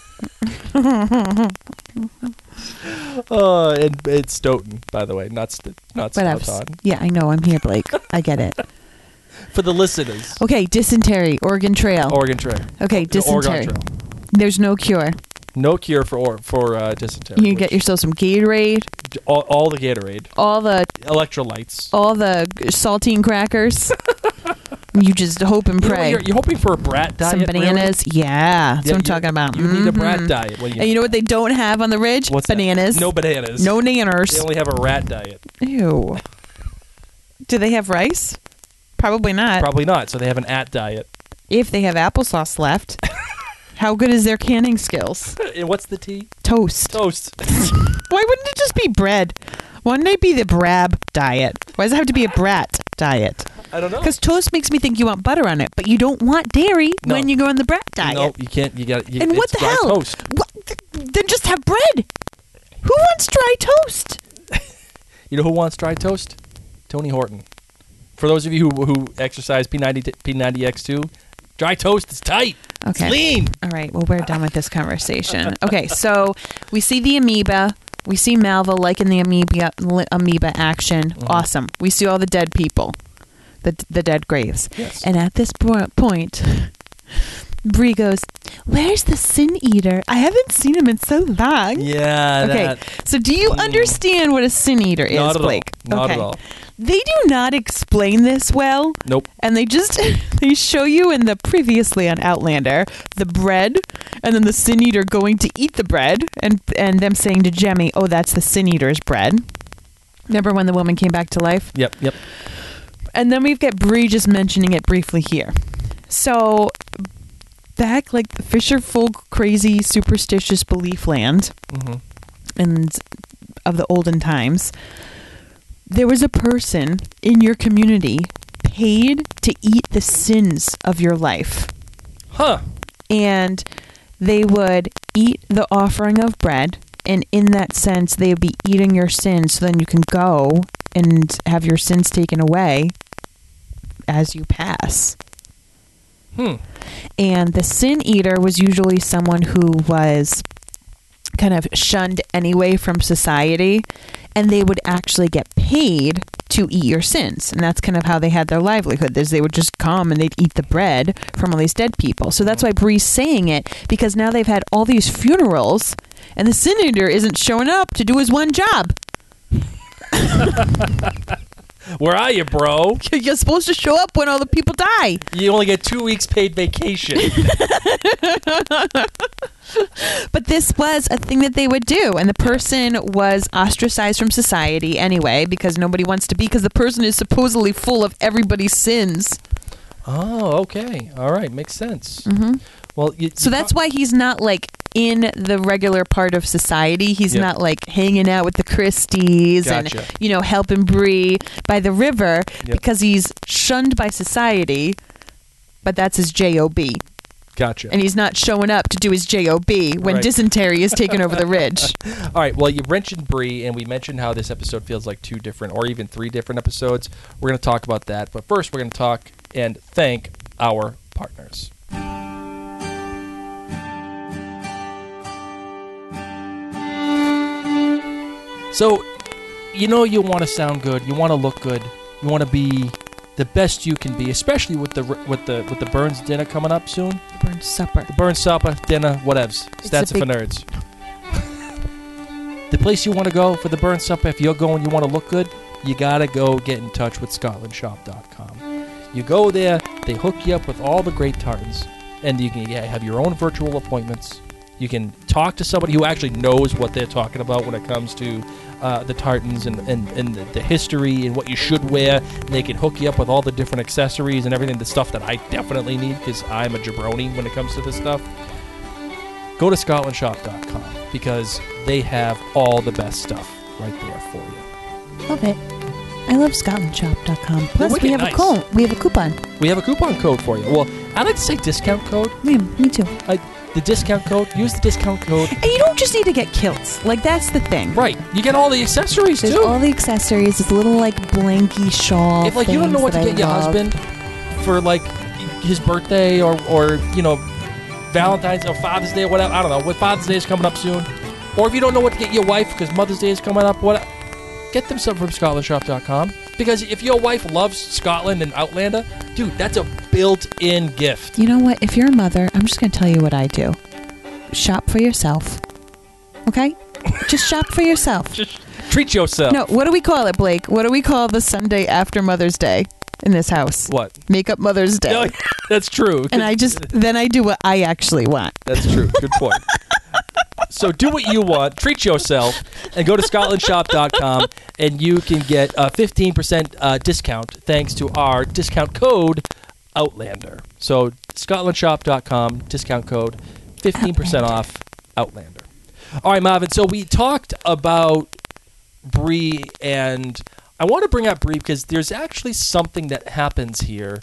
And it's Stoughton, by the way, not Whatever. Stoughton. Yeah, I know. I'm here, Blake. I get it. For the listeners, Okay, dysentery, Oregon Trail. Oregon Trail. Okay, The Oregon dysentery. Trail. There's no cure. No cure for dysentery. You can get yourself some Gatorade, all the Gatorade, all the electrolytes. saltine crackers. You just hope and You know, pray. you're hoping for a brat diet. Some bananas. Yeah, that's what I'm talking about. You need a brat Mhm. diet. And you know what they don't have on the ridge? What's that? Bananas. No bananas. No They nanners. only have a rat diet. Ew. Do they have rice? Probably not. Probably not. So they have an at diet. If they have applesauce left. How good is their canning skills? And what's the tea? Toast. Toast. Why wouldn't it just be bread? Why wouldn't it be the Brab diet? Why does it have to be a brat diet? I don't know. Because toast makes me think you want butter on it, but you don't want dairy No. when you go on the brat diet. No, you can't. You got. And what it's the dry hell? Toast. What? Then just have bread. Who wants dry toast? You know who wants dry toast? Tony Horton. For those of you who exercise P90X2, dry toast is tight. Okay. It's lean. All right. Well, we're done with this conversation. Okay. So we see the amoeba. We see Malva liking the amoeba action. Mm-hmm. Awesome. We see all the dead people. the dead graves. Yes. And at this point, Bree goes, "Where's the Sin Eater? I haven't seen him in so long." Yeah. Okay, that- so do you understand what a Sin Eater is, Not at all. Blake? Not okay. at all. They do not explain this well. Nope. And they just they show you in the previously on Outlander the bread, and then the Sin Eater going to eat the bread, and them saying to Jemmy, "Oh, that's the Sin Eater's bread." Remember when the woman came back to life? Yep. And then we've got Bree just mentioning it briefly here. So back like the Fisher folk crazy superstitious belief land Mm-hmm. and of the olden times, there was a person in your community paid to eat the sins of your life. Huh. And they would eat the offering of bread, and in that sense they would be eating your sins, so then you can go and have your sins taken away as you pass. And the Sin Eater was usually someone who was kind of shunned anyway from society, and they would actually get paid to eat your sins. And that's kind of how they had their livelihood, is they would just come and they'd eat the bread from all these dead people. So that's why Bree's saying it, because now they've had all these funerals and the Sin Eater isn't showing up to do his one job. Where are you, bro? You're supposed to show up when all the people die. You only get 2 weeks paid vacation. But this was a thing that they would do, and the person was ostracized from society anyway, because nobody wants to be, because the person is supposedly full of everybody's sins. Oh, okay. All right. Makes sense. Mm-hmm. Well, So that's why he's not like in the regular part of society. He's Yep. not like hanging out with the Christies Gotcha. and, helping Bree by the river, Yep. because he's shunned by society, but that's his J.O.B. Gotcha. And he's not showing up to do his J.O.B. when Right. dysentery is taking over the ridge. All right. Well, you mentioned Bree, and we mentioned how this episode feels like 2 different or even 3 different episodes. We're going to talk about that. But first, we're going to talk and thank our partners. So, you want to sound good, you want to look good, you want to be the best you can be, especially with the Burns dinner coming up soon. Burn supper. The Burns supper, dinner, whatevs. It's That's a for big- nerds. The place you want to go for the Burns supper, if you're going, you want to look good, you gotta go get in touch with ScotlandShop.com. You go there, they hook you up with all the great tartans, and you can have your own virtual appointments. You can talk to somebody who actually knows what they're talking about when it comes to the tartans and the history and what you should wear. And they can hook you up with all the different accessories and everything, the stuff that I definitely need because I'm a jabroni when it comes to this stuff. Go to ScotlandShop.com because they have all the best stuff right there for you. Love it. I love ScotlandShop.com. Plus, wicked we have nice. a coupon. We have a coupon. We have a coupon code for you. Well, I like to say discount code. Yeah, me too. The discount code. Use the discount code. And you don't just need to get kilts. Like, that's the thing. Right. You get all the accessories There's too. all the accessories. There's a little, like, blanky shawl. If you don't know what to things get your that I love. husband for his birthday or Valentine's or Father's Day or whatever, I don't know. What Father's Day is coming up soon, or if you don't know what to get your wife because Mother's Day is coming up, get them something from ScotlandShop.com. Because if your wife loves Scotland and Outlander, dude, that's a built-in gift. You know what? If you're a mother, I'm just going to tell you what I do. Shop for yourself. Okay? Just shop for yourself. Just treat yourself. No, what do we call it, Blake? What do we call the Sunday after Mother's Day in this house? What? Make up Mother's Day. No, that's true. And then I do what I actually want. That's true. Good point. So do what you want, treat yourself, and go to ScotlandShop.com, and you can get a 15% discount thanks to our discount code, Outlander. So ScotlandShop.com, discount code, 15% off, Outlander. All right, Marvin, so we talked about Bree, and I want to bring up Bree because there's actually something that happens here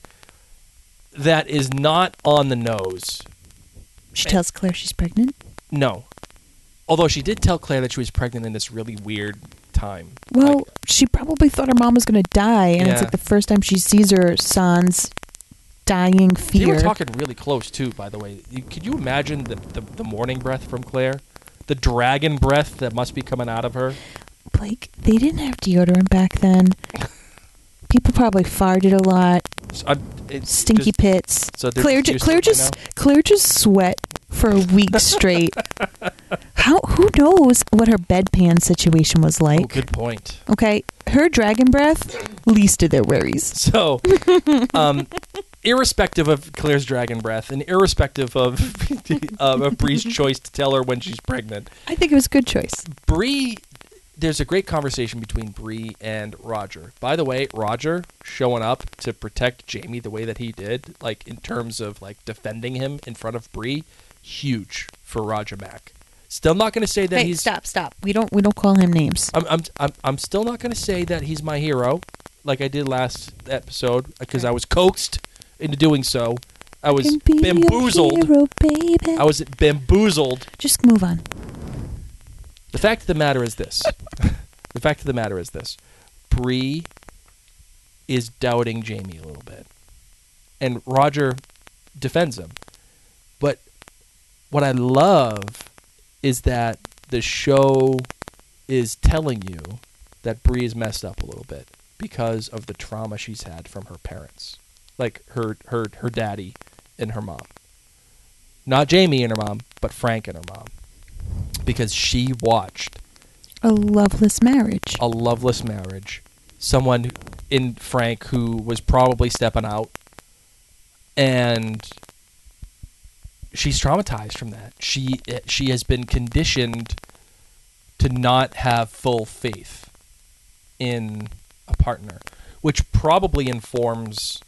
that is not on the nose. She tells Claire she's pregnant. No. Although she did tell Claire that she was pregnant in this really weird time. Well, she probably thought her mom was going to die, and it's Yeah. like the first time she sees her son's dying They fear. were talking really close, too, by the way. Could you imagine the morning breath from Claire? The dragon breath that must be coming out of her? Blake, they didn't have deodorant back then. People probably farted a lot. It's Stinky just- pits. So they're Claire, just Claire used to it just Claire just sweat for a week straight. Who knows what her bedpan situation was Oh, like? good point. Okay, her dragon breath, least of their worries. So, irrespective of Claire's dragon breath and irrespective of Bree's choice to tell her when she's pregnant, I think it was a good choice. Bree, there's a great conversation between Bree and Roger. By the way, Roger showing up to protect Jamie the way that he did, like in terms of like defending him in front of Bree, huge for Roger Mack. Still not going to say that Hey, he's. stop. We don't call him names. I'm still not going to say that he's my hero, like I did last episode, because I was coaxed into doing so. I was Can be bamboozled. your hero, baby. I was bamboozled. Just move on. The fact of the matter is this. The fact of the matter is this. Bree is doubting Jamie a little bit. And Roger defends him. But what I love is that the show is telling you that Bree is messed up a little bit because of the trauma she's had from her parents. Like her daddy and her mom. Not Jamie and her mom, but Frank and her mom. Because she watched A loveless marriage. a loveless marriage. Someone in Frank who was probably stepping out. And she's traumatized from that. She has been conditioned to not have full faith in a partner, which probably informs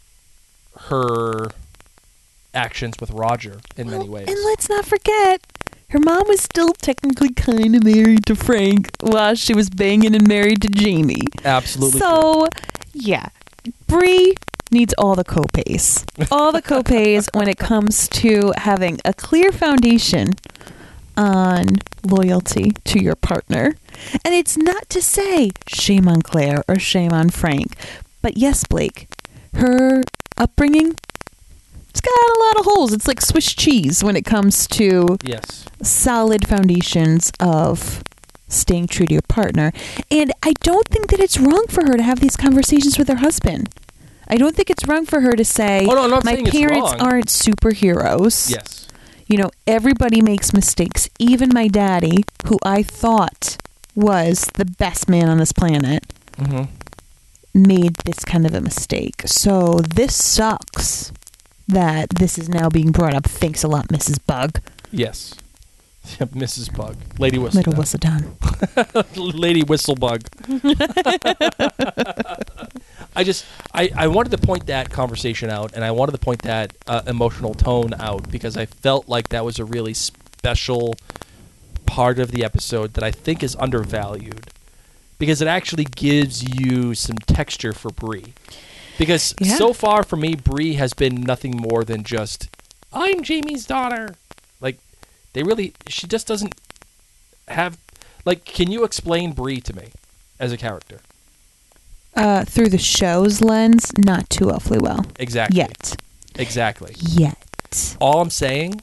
her actions with Roger in many ways. And let's not forget, her mom was still technically kind of married to Frank while she was banging and married to Jamie. Absolutely. true. So, yeah, Bree needs all the copays. All the copays when it comes to having a clear foundation on loyalty to your partner. And it's not to say shame on Claire or shame on Frank. But yes, Blake, her upbringing, it's got a lot of holes. It's like Swiss cheese when it comes to Yes. solid foundations of staying true to your partner. And I don't think that it's wrong for her to have these conversations with her husband. I don't think it's wrong for her to say, Oh, no, I'm not my saying it's parents wrong." aren't superheroes. Yes. You know, everybody makes mistakes. Even my daddy, who I thought was the best man on this planet, Mm-hmm. made this kind of a mistake. So this sucks that this is now being brought up. Thanks a lot, Mrs. Bug. Yes. Mrs. Bug. Lady Little Whistledown. Whistledown. Lady Whistlebug. I wanted to point that conversation out, and I wanted to point that emotional tone out because I felt like that was a really special part of the episode that I think is undervalued because it actually gives you some texture for Bree. Because Yeah. so far for me, Bree has been nothing more than just, I'm Jamie's daughter. Like, she just doesn't have, like, can you explain Bree to me as a character? Through the show's lens, not too awfully well. Exactly. Yet. Exactly. Yet. All I'm saying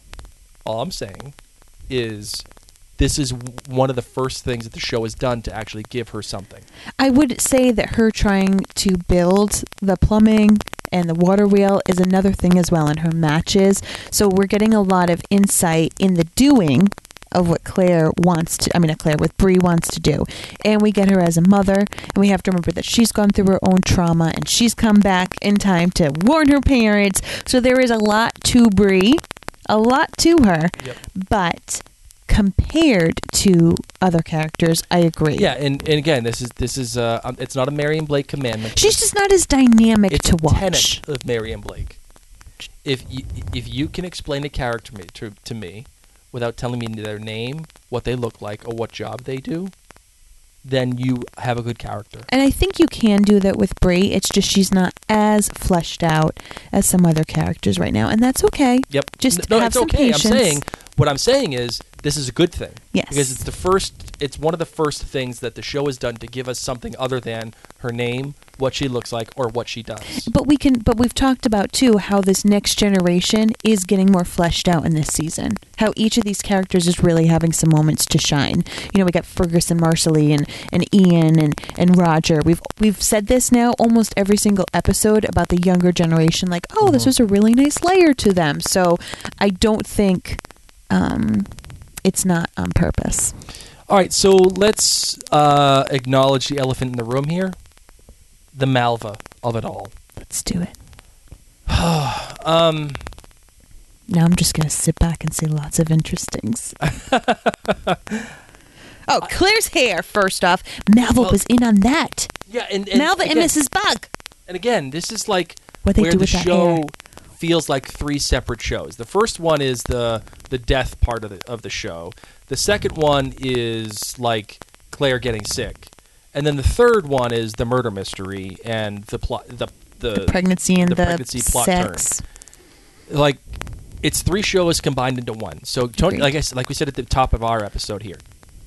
is this is one of the first things that the show has done to actually give her something. I would say that her trying to build the plumbing and the water wheel is another thing as well in her matches. So we're getting a lot of insight in the doing of what what Bree wants to do. And we get her as a mother, and we have to remember that she's gone through her own trauma, and she's come back in time to warn her parents. So there is a lot to Bree, a lot to her, Yep. but compared to other characters, I agree. Yeah, and again, this is it's not a Marion Blake commandment. She's just not as dynamic It's to a watch. tenet of Marion Blake. If you can explain a character to me without telling me their name, what they look like, or what job they do, then you have a good character. And I think you can do that with Bree. It's just she's not as fleshed out as some other characters right now, and that's okay. Yep. Just no, have it's some okay. patience. What I'm saying is this is a good thing. Yes. Because it's one of the first things that the show has done to give us something other than her name, what she looks like, or what she does. But we've talked about too how this next generation is getting more fleshed out in this season. How each of these characters is really having some moments to shine. You know, we got Fergus and Marcelly and Ian and Roger. We've said this now almost every single episode about the younger generation, like, oh, this was a really nice layer to them. So I don't think it's not on purpose. All right, so let's acknowledge the elephant in the room here. The Malva of it all. Let's do it. Now I'm just going to sit back and say lots of interestings. Oh, Claire's hair, first off. Malva was in on that. Yeah, and Malva again, and Mrs. Bug. And again, this is like What they where do the with that show hair. feels like three separate shows. The first one is the death part of the show. The second one is like Claire getting sick. And then the third one is the murder mystery and the plot the Pregnancy and the pregnancy plot sex. turn. Like, it's three shows combined into one. So Tony, Agreed. like we said at the top of our episode here,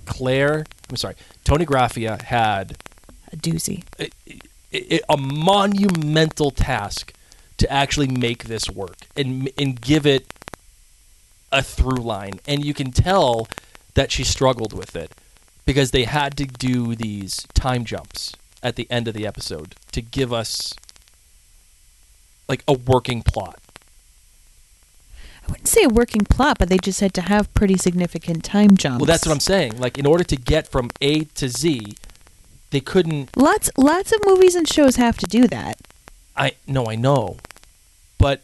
Tony Graffia had A doozy. a monumental task to actually make this work and give it a through line. And you can tell that she struggled with it because they had to do these time jumps at the end of the episode to give us like a working plot. I wouldn't say a working plot, but they just had to have pretty significant time jumps. Well, that's what I'm saying. Like, in order to get from A to Z, they couldn't. Lots of movies and shows have to do that. I know, but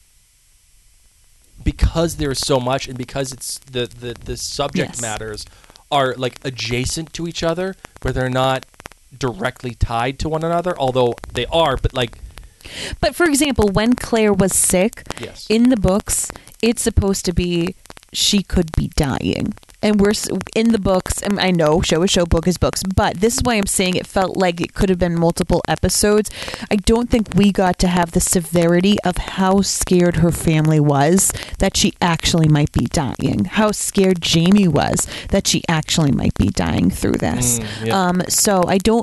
because there's so much, and because it's the subject Yes. matters are like adjacent to each other, where they're not directly tied to one another. Although they are, but like. But for example, when Claire was sick, Yes. in the books, it's supposed to be she could be dying. And we're in the books, and I know show is show, book is books, but this is why I'm saying it felt like it could have been multiple episodes. I don't think we got to have the severity of how scared her family was that she actually might be dying. How scared Jamie was that she actually might be dying through this. Yeah. So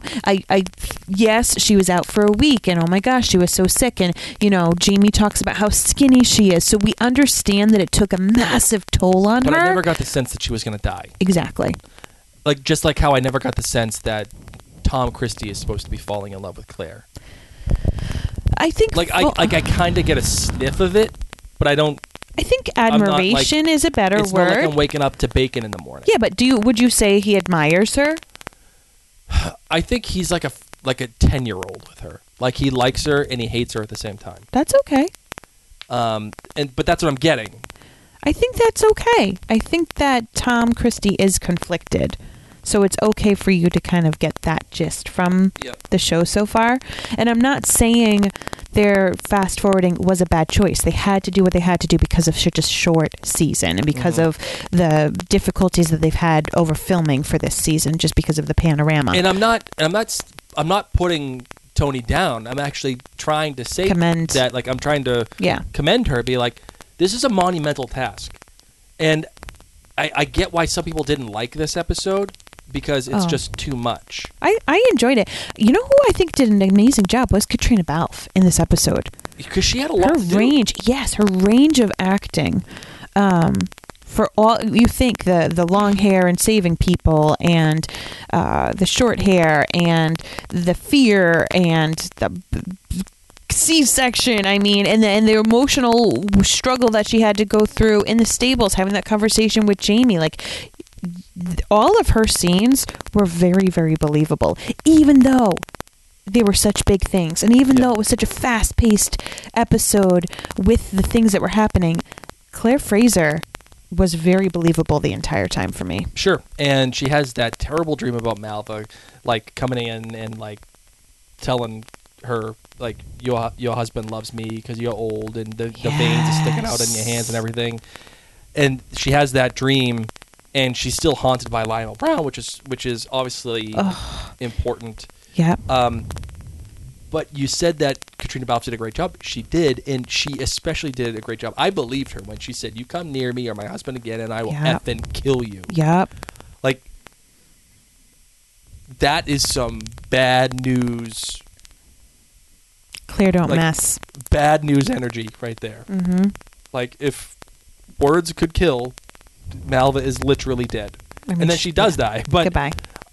yes, she was out for a week, and oh my gosh, she was so sick. And, you know, Jamie talks about how skinny she is. So we understand that it took a massive toll on But her. I never got the sense that she was going to die. Exactly. Like, just like how I never got the sense that Tom Christie is supposed to be falling in love with Claire. I think I kind of get a sniff of it, but I don't. I think not, like- admiration is a better It's word. not like I'm waking up to bacon in the morning. Yeah, but would you say he admires her? I think he's like a 10-year-old with her. Like, he likes her and he hates her at the same time. That's okay. But that's what I'm getting. I think that's okay. I think that Tom Christie is conflicted. So it's okay for you to kind of get that gist from Yep. the show so far. And I'm not saying their fast forwarding was a bad choice. They had to do what they had to do because of such a short season and because of the difficulties that they've had over filming for this season, just because of the panorama. And I'm not putting Tony down. I'm actually trying to say Commend. that. Like, I'm trying to Yeah. commend her. Be like, this is a monumental task, and I get why some people didn't like this episode because it's Oh. just too much. I enjoyed it. You know who I think did an amazing job was Katrina Balfe in this episode. Because she had a lot Her to do. range, yes, her range of acting. For all you think the long hair and saving people, and the short hair, and the fear, and the C-section. I mean, and the emotional struggle that she had to go through in the stables, having that conversation with Jamie, like. All of her scenes were very, very believable, even though they were such big things. And even Yeah. though it was such a fast-paced episode with the things that were happening, Claire Fraser was very believable the entire time for me. Sure, and she has that terrible dream about Malva, like coming in and like telling her like your husband loves me because you're old and the veins are sticking out in your hands and everything. And she has that dream. And she's still haunted by Lionel Brown, which is obviously important. Yeah. But you said that Katrina Balfe did a great job. She did, and she especially did a great job. I believed her when she said, "You come near me or my husband again, and I will Yep. effing kill you." Yep. Like, that is some bad news. Claire, don't Like, mess. Bad news energy right there. Mm-hmm. Like, if words could kill, Malva is literally dead. I mean, And then she does die. But Goodbye.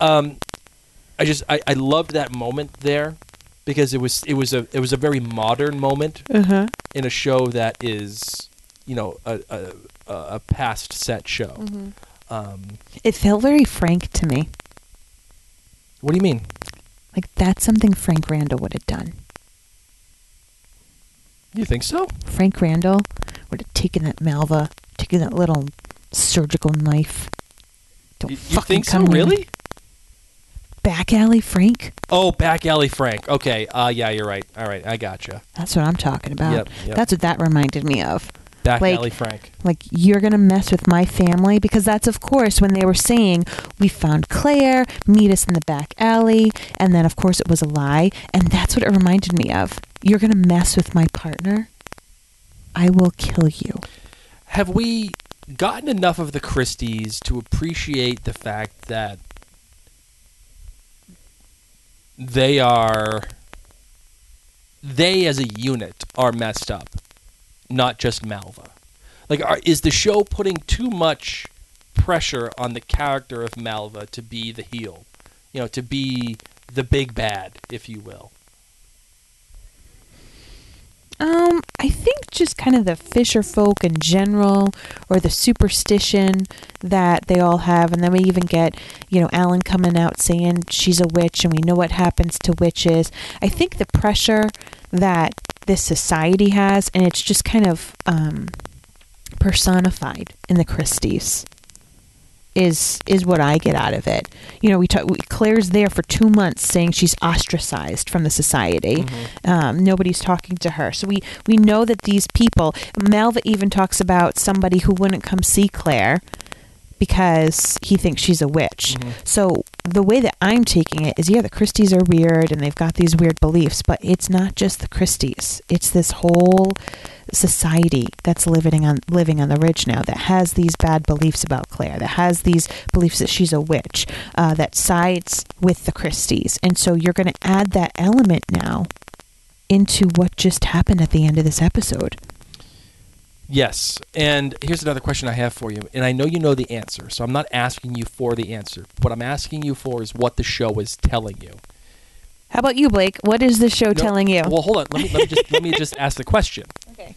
I loved that moment there because it was a very modern moment Uh-huh. in a show that is, you know, a past set show. Mm-hmm. It felt very Frank to me. What do you mean? Like, that's something Frank Randall would have done. You think so? Frank Randall would have taken that Malva, taken that little surgical knife. Don't You fucking think so? come near me. Really? Back alley Frank? Oh, Back Alley Frank. Okay. Yeah, you're right. All right, I gotcha. That's what I'm talking about. Yep. That's what that reminded me of. Back Like- Alley Frank. Like, you're going to mess with my family? Because that's, of course, when they were saying, we found Claire, meet us in the back alley. And then, of course, it was a lie. And that's what it reminded me of. You're going to mess with my partner? I will kill you. Have we gotten enough of the Christies to appreciate the fact that they as a unit are messed up, not just Malva? Like, is the show putting too much pressure on the character of Malva to be the heel? You know, to be the big bad, if you will. I think just kind of the fisher folk in general, or the superstition that they all have, and then we even get, you know, Alan coming out saying she's a witch, and we know what happens to witches. I think the pressure that this society has, and it's just kind of personified in the Christies, is what I get out of it. You know, Claire's there for 2 months saying she's ostracized from the society. Nobody's talking to her. So we know that these people, Malva even talks about somebody who wouldn't come see Claire because he thinks she's a witch. So the way that I'm taking it is, yeah, the Christies are weird and they've got these weird beliefs, but it's not just the Christies. It's this whole society that's living on the ridge now that has these bad beliefs about Claire, that has these beliefs that she's a witch, that sides with the Christies. And so you're going to add that element now into what just happened at the end of this episode. Yes, and here's another question I have for you, and I know you know the answer, so I'm not asking you for the answer. What I'm asking you for is what the show is telling you. How about you, Blake? What is the show telling you? Well, hold on. Let me just ask the question. Okay.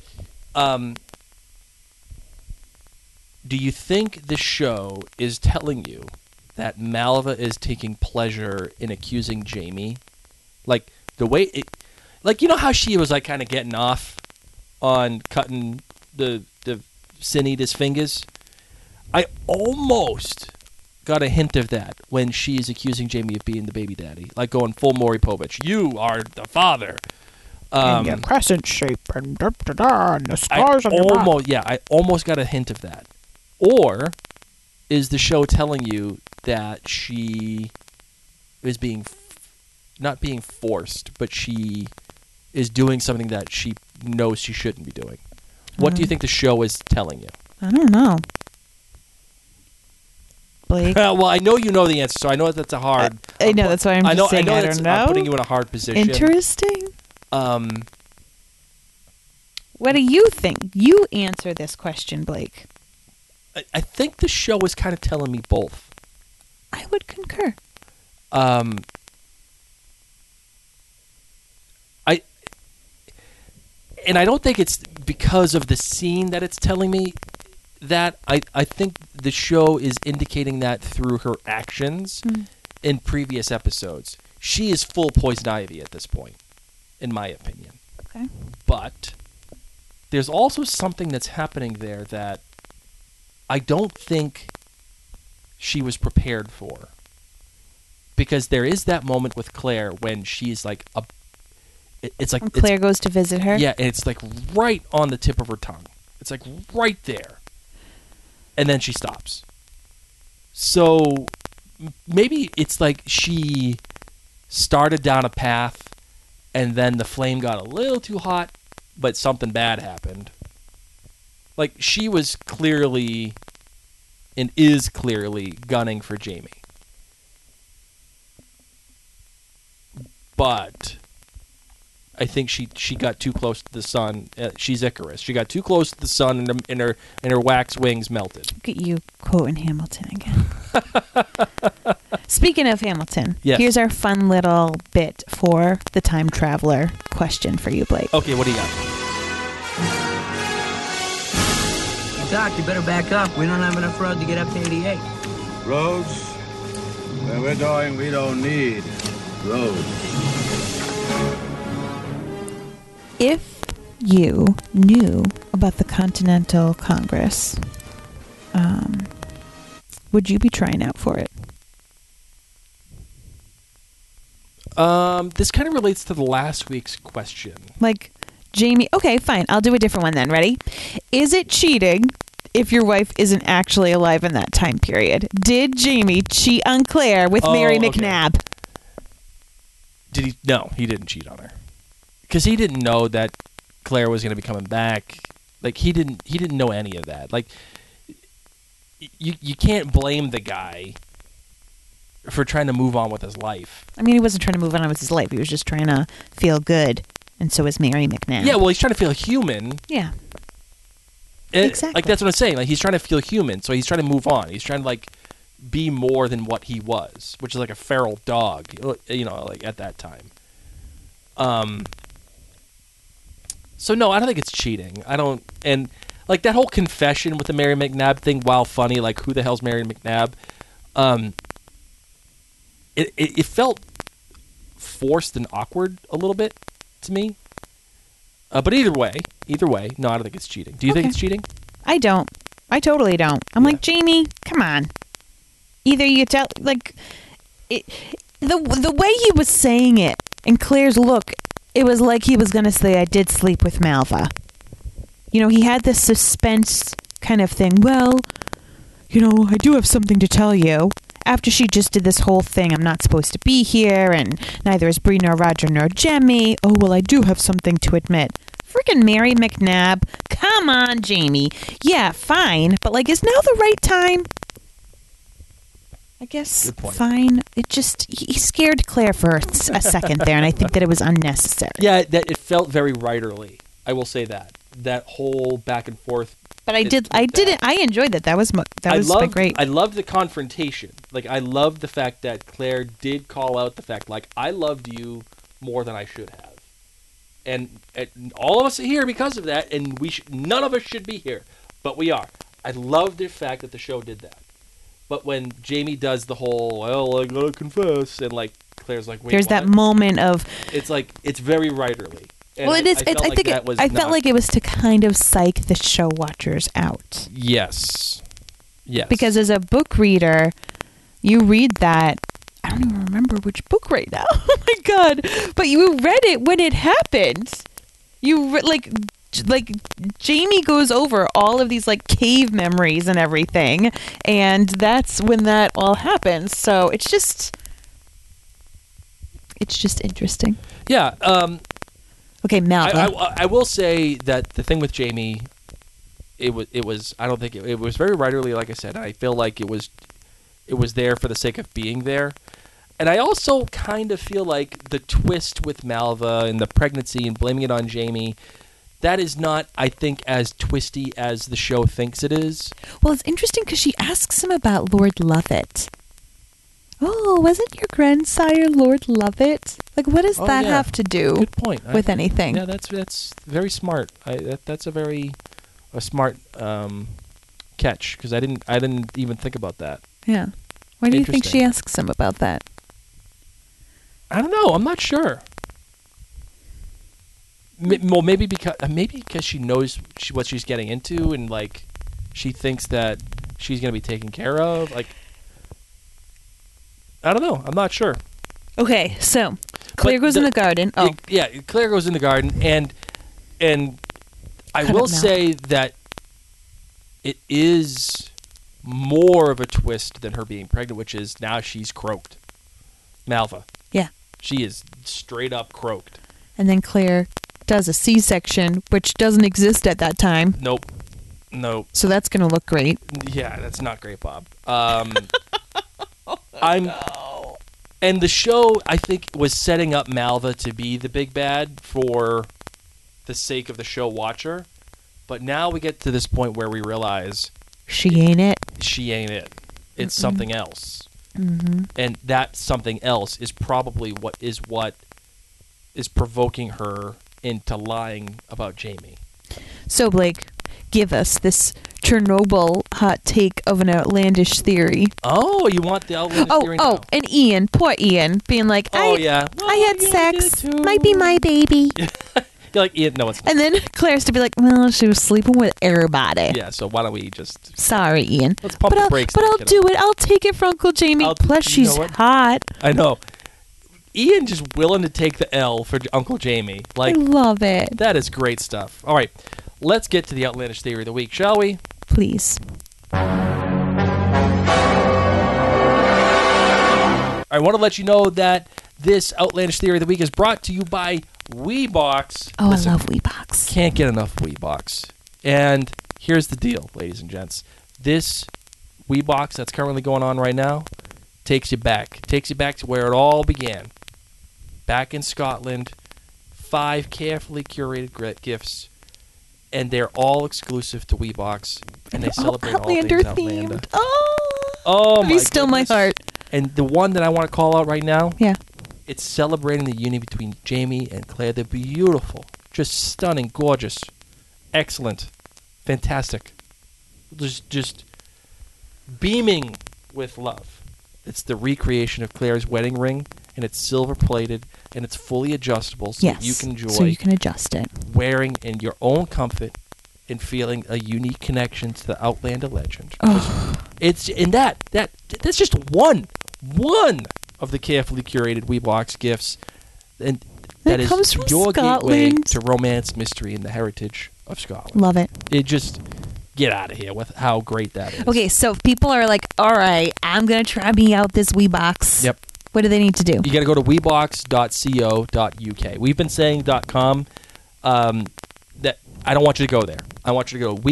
Do you think the show is telling you that Malva is taking pleasure in accusing Jamie? Like, the way it... Like, you know how she was, like, kind of getting off on cutting the Sin Eater's fingers? I almost got a hint of that when she's accusing Jamie of being the baby daddy. Like, going full Maury Povich. You are the father. And your crescent shape and da-da-da, and the scars on your back. I almost got a hint of that. Or is the show telling you that she is not being forced, but she is doing something that she knows she shouldn't be doing? What do you think the show is telling you? I don't know. Blake? Well, I know you know the answer, so I know that's a hard... I know, that's why I'm just saying I don't know. I'm putting you in a hard position. Interesting. What do you think? You answer this question, Blake. I think the show is kind of telling me both. I would concur. I don't think it's because of the scene that it's telling me that. I think the show is indicating that through her actions in previous episodes. She is full Poison Ivy at this point, in my opinion. Okay. But there's also something that's happening there that I don't think she was prepared for. Because there is that moment with Claire when she's like it's like When Claire goes to visit her? Yeah, and it's like right on the tip of her tongue. It's like right there. And then she stops. So maybe it's like she started down a path and then the flame got a little too hot, but something bad happened. Like, she was clearly and is clearly gunning for Jamie. But I think she got too close to the sun. She's Icarus. She got too close to the sun, and her wax wings melted. Look at you quoting Hamilton again. Speaking of Hamilton, Yes. here's our fun little bit for the time traveler question for you, Blake. Okay, what do you got? Doc, you better back up. We don't have enough road to get up to 88. Roads? Where we're going, we don't need roads. If you knew about the Continental Congress, would you be trying out for it? This kind of relates to the last week's question. Like, Jamie, okay, fine. I'll do a different one then. Ready? Is it cheating if your wife isn't actually alive in that time period? Did Jamie cheat on Claire with Mary okay. McNabb? Did he? No, he didn't cheat on her. Because he didn't know that Claire was going to be coming back. Like, he didn't know any of that. Like, you can't blame the guy for trying to move on with his life. I mean, he wasn't trying to move on with his life. He was just trying to feel good. And so is Mary McNabb. Yeah, well, he's trying to feel human. Yeah. And, Exactly. Like, that's what I'm saying. Like, he's trying to feel human, so he's trying to move on. He's trying to, like, be more than what he was, which is like a feral dog, you know, like, at that time. So, no, I don't think it's cheating. I don't... And, like, that whole confession with the Mary McNabb thing, while funny, like, who the hell's Mary McNabb? It felt forced and awkward a little bit to me. But either way, no, I don't think it's cheating. Do you think Okay. it's cheating? I don't. I totally don't. I'm Yeah. like, Jamie, come on. Either you tell, like, the way he was saying it, and Claire's look, it was like he was going to say, I did sleep with Malva. You know, he had this suspense kind of thing. Well, you know, I do have something to tell you. After she just did this whole thing, I'm not supposed to be here, and neither is Bree nor Roger nor Jemmy. Oh, well, I do have something to admit. Freaking Mary McNabb. Come on, Jamie. Yeah, fine. But, like, is now the right time? I guess Good point. fine. It just, he scared Claire for a second there, and I think that it was unnecessary. Yeah, that it felt very writerly. I will say that. That whole back and forth. But I enjoyed that. That was great. I loved the confrontation. Like, I loved the fact that Claire did call out the fact, like, I loved you more than I should have. And all of us are here because of that, and none of us should be here, but we are. I love the fact that the show did that. But when Jamie does the whole, well, I gotta confess, and, like, Claire's like, wait, There's that what? moment of, It's like, it's very writerly. And well, it is. I felt like it was to kind of psych the show watchers out. Yes. Because as a book reader, you read that. I don't even remember which book right now. Oh my god! But you read it when it happened. Like Jamie goes over all of these like cave memories and everything, and that's when that all happens. So it's just interesting. Yeah. Okay, Malva. I will say that the thing with Jamie, it was I don't think it was very writerly, like I said. And I feel like it was there for the sake of being there. And I also kind of feel like the twist with Malva and the pregnancy and blaming it on Jamie, that is not, I think, as twisty as the show thinks it is. Well, it's interesting because she asks him about Lord Lovett. Oh, wasn't your grandsire Lord Lovett? Like, what does that yeah. have to do Good point. with anything? Yeah, that's very smart. That's a smart catch, because I didn't even think about that. Yeah. Why do you think Interesting. she asks him about that? I don't know. I'm not sure. Well, maybe because she knows what she's getting into, and like she thinks that she's going to be taken care of. Like, I don't know. I'm not sure. Okay, so Claire But goes in the garden. Oh, yeah. Claire goes in the garden, and I Cut will it, Mel. say that it is more of a twist than her being pregnant, which is now she's croaked. Malva. yeah. She is straight up croaked. and then Claire does a C-section, which doesn't exist at that time. Nope. So that's going to look great. Yeah, that's not great, Bob. And the show, I think, was setting up Malva to be the big bad for the sake of the show watcher. But now we get to this point where we realize She ain't it. she ain't it. It's something else. Mm-hmm. And that something else is probably what is provoking her into lying about Jamie. So, Blake, give us this Chernobyl hot take of an outlandish theory. Oh, you want the outlandish theory now? And Ian, poor Ian, being like, Oh, yeah. I had sex. Might be my baby. You're like, Ian, no, it's not. And then Claire's to be like, well, she was sleeping with everybody. Yeah, so why don't we just... Sorry, Ian. Let's pump the brakes. But I'll do it. I'll take it for Uncle Jamie. Plus, you know she's what? hot. I know. Ian just willing to take the L for Uncle Jamie. Like, I love it. that is great stuff. All right, let's get to the outlandish theory of the week, shall we? Please. I want to let you know that this outlandish theory of the week is brought to you by WeBox. Oh, Listen, I love Weebox. Can't get enough WeBox. And here's the deal, ladies and gents. This WeBox that's currently going on right now takes you back to where it all began. Back in Scotland, 5 carefully curated gifts, and they're all exclusive to WeBox, and they celebrate all things Outlander Outlander. themed. Oh, Oh, be still my goodness. heart. And the one that I want to call out right now, Yeah. it's celebrating the union between Jamie and Claire. They're beautiful, just stunning, gorgeous, excellent, fantastic, just beaming with love. It's the recreation of Claire's wedding ring, and it's silver plated, and it's fully adjustable, so Yes. that you can enjoy So you can adjust it. wearing in your own comfort and feeling a unique connection to the Outlander legend. Oh. It's in that's just one of the carefully curated WeBox gifts, and that is comes from your gateway Scotland. to romance, mystery, and the heritage of Scotland. Love it. It just get out of here with how great that is. Okay, so if people are like, all right, I'm going to try me out this Weebox. Yep. What do they need to do? You got to go to webox.co.uk. We've been saying .com. That I don't want you to go there. I want you to go to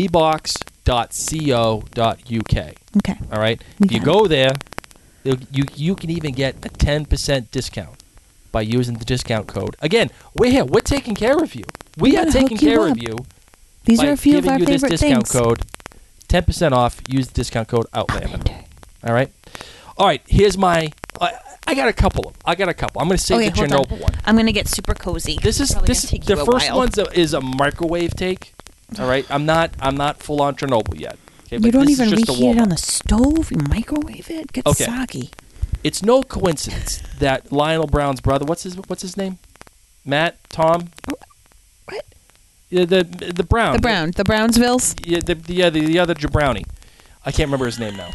webox.co.uk. Okay. All right. We If you got go there, you can even get a 10% discount by using the discount code. Again, we're here. We're taking care of you. We are gotta taking hook you care up. of you. These by are a few of giving our you favorite this discount things. code. 10% off. Use the discount code Outlander. Outlander. All right. All right. Here's my. I got a couple. I'm going to save the hold on. Chernobyl one. I'm going to get super cozy. This is Probably this gonna take the you a first while. one is a microwave take. All right. I'm not full on Chernobyl yet. Okay, You but don't this is even just a reheat it on warm-up. the stove. You microwave it. It gets Okay. soggy. It's no coincidence that Lionel Brown's brother, what's his name? Matt, Tom. What? Yeah, the Brown. The Brownsvilles. Yeah, the other jabrownie. I can't remember his name now.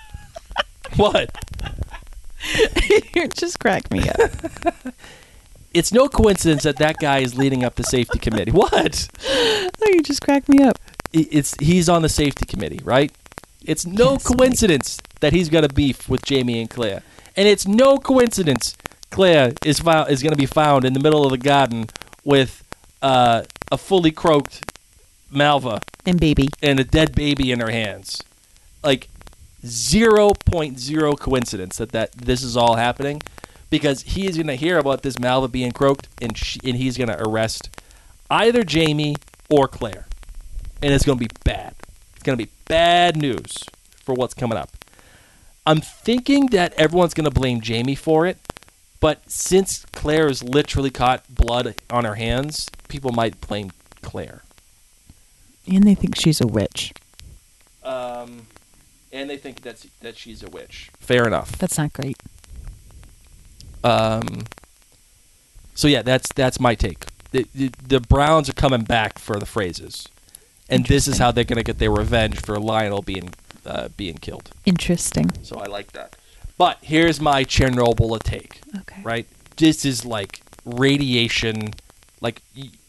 What? You just crack me up. It's no coincidence that guy is leading up the safety committee. What? Oh, you just crack me up. He's on the safety committee, right? It's no Yes, coincidence that he's got a beef with Jamie and Claire, and it's no coincidence Claire is going to be found in the middle of the garden with a fully croaked Malva And baby. and a dead baby in her hands. Like 0.0 coincidence that this is all happening, because he is going to hear about this Malva being croaked, and he's going to arrest either Jamie or Claire, and it's going to be bad. It's going to be bad news for what's coming up. I'm thinking that everyone's going to blame Jamie for it, but since Claire has literally caught blood on her hands, people might blame Claire. And they think she's a witch. And they think that she's a witch. Fair enough. That's not great. So yeah, that's my take. The Browns are coming back for the phrases, and this is how they're going to get their revenge for Lionel being killed. Interesting. So I like that. But here's my Chernobyl take. Okay. Right? This is like radiation, like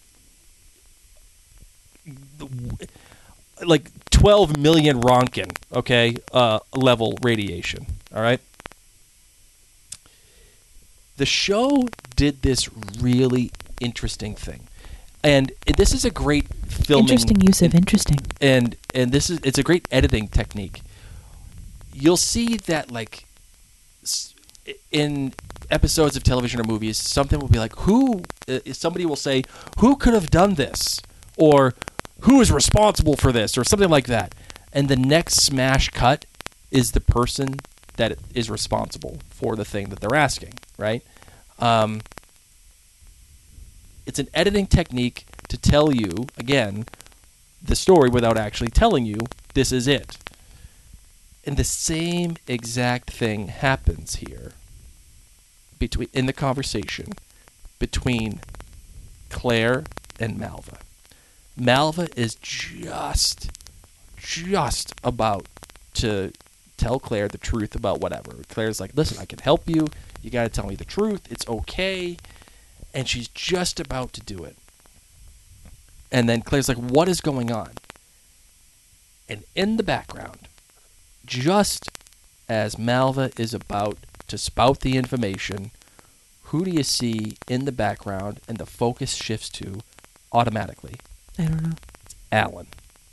12 million Ronkin, okay, level radiation. All right. The show did this really interesting thing. And this is a great filming. Interesting use of interesting. And it's a great editing technique. You'll see that like in episodes of television or movies, something will be like, somebody will say, who could have done this? Or who is responsible for this? Or something like that. And the next smash cut is the person that is responsible for the thing that they're asking, right? It's an editing technique to tell you, again, the story without actually telling you this is it. And the same exact thing happens here in the conversation between Claire and Malva. Malva is just about to tell Claire the truth about whatever. Claire's like, listen, I can help you. You got to tell me the truth. It's okay. And she's just about to do it. And then Claire's like, what is going on? And in the background, just as Malva is about to spout the information, who do you see in the background and the focus shifts to automatically? I don't know. It's Alan.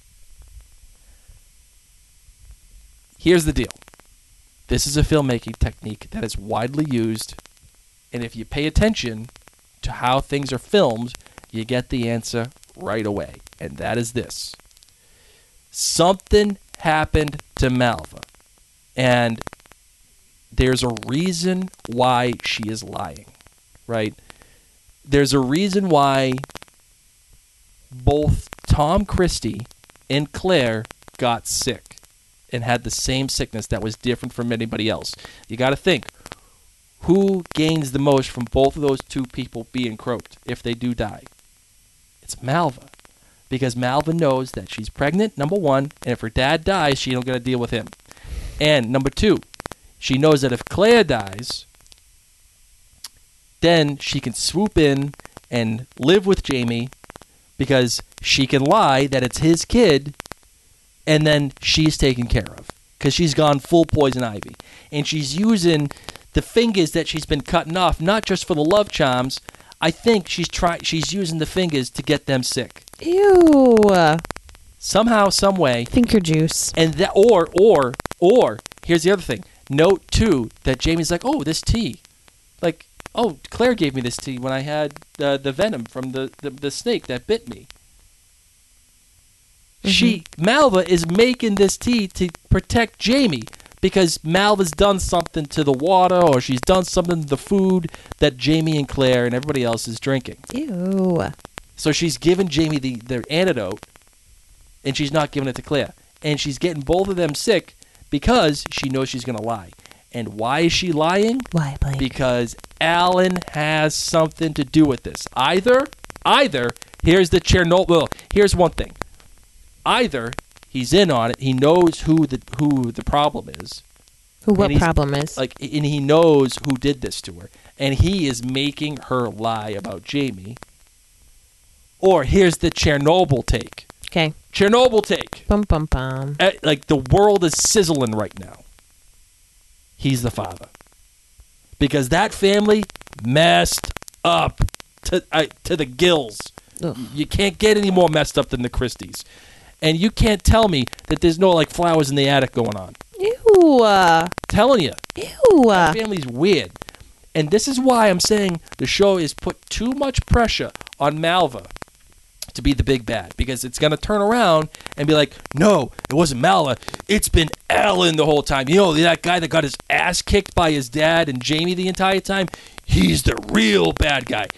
Here's the deal. This is a filmmaking technique that is widely used, and if you pay attention to how things are filmed, you get the answer right away. And that is this. Something happened to Malva, and there's a reason why she is lying, right? There's a reason why both Tom Christie and Claire got sick and had the same sickness that was different from anybody else. You got to think, who gains the most from both of those two people being croaked if they do die? It's Malva. Because Malva knows that she's pregnant, number one, and if her dad dies, she don't got to deal with him. And number two, she knows that if Claire dies, then she can swoop in and live with Jamie because she can lie that it's his kid, and then she's taken care of because she's gone full poison ivy. And she's using the fingers that she's been cutting off, not just for the love charms. I think she's using the fingers to get them sick. Ew. Somehow, some way. Finger juice. And that, or here's the other thing. Note too that Jamie's like, oh, this tea, like, oh, Claire gave me this tea when I had the venom from the snake that bit me. Malva is making this tea to protect Jamie because Malva's done something to the water or she's done something to the food that Jamie and Claire and everybody else is drinking. Ew. So she's giving Jamie the antidote, and she's not giving it to Claire. And she's getting both of them sick because she knows she's going to lie. And why is she lying? Why, Blake? Because Alan has something to do with this. Either, here's the Chernobyl. Here's one thing. Either he's in on it, he knows who the problem is. What problem is? And he knows who did this to her. And he is making her lie about Jamie. Or here's the Chernobyl take. Okay. Chernobyl take. Bum, bum, bum. Like the world is sizzling right now. He's the father. Because that family messed up to the gills. Ugh. You can't get any more messed up than the Christies. And you can't tell me that there's no like flowers in the attic going on. Ew. Telling you. Ew. That family's weird. And this is why I'm saying the show is put too much pressure on Malva to be the big bad, because it's going to turn around and be like, no, it wasn't Malva, it's been Alan the whole time. You know, that guy that got his ass kicked by his dad and Jamie the entire time, he's the real bad guy.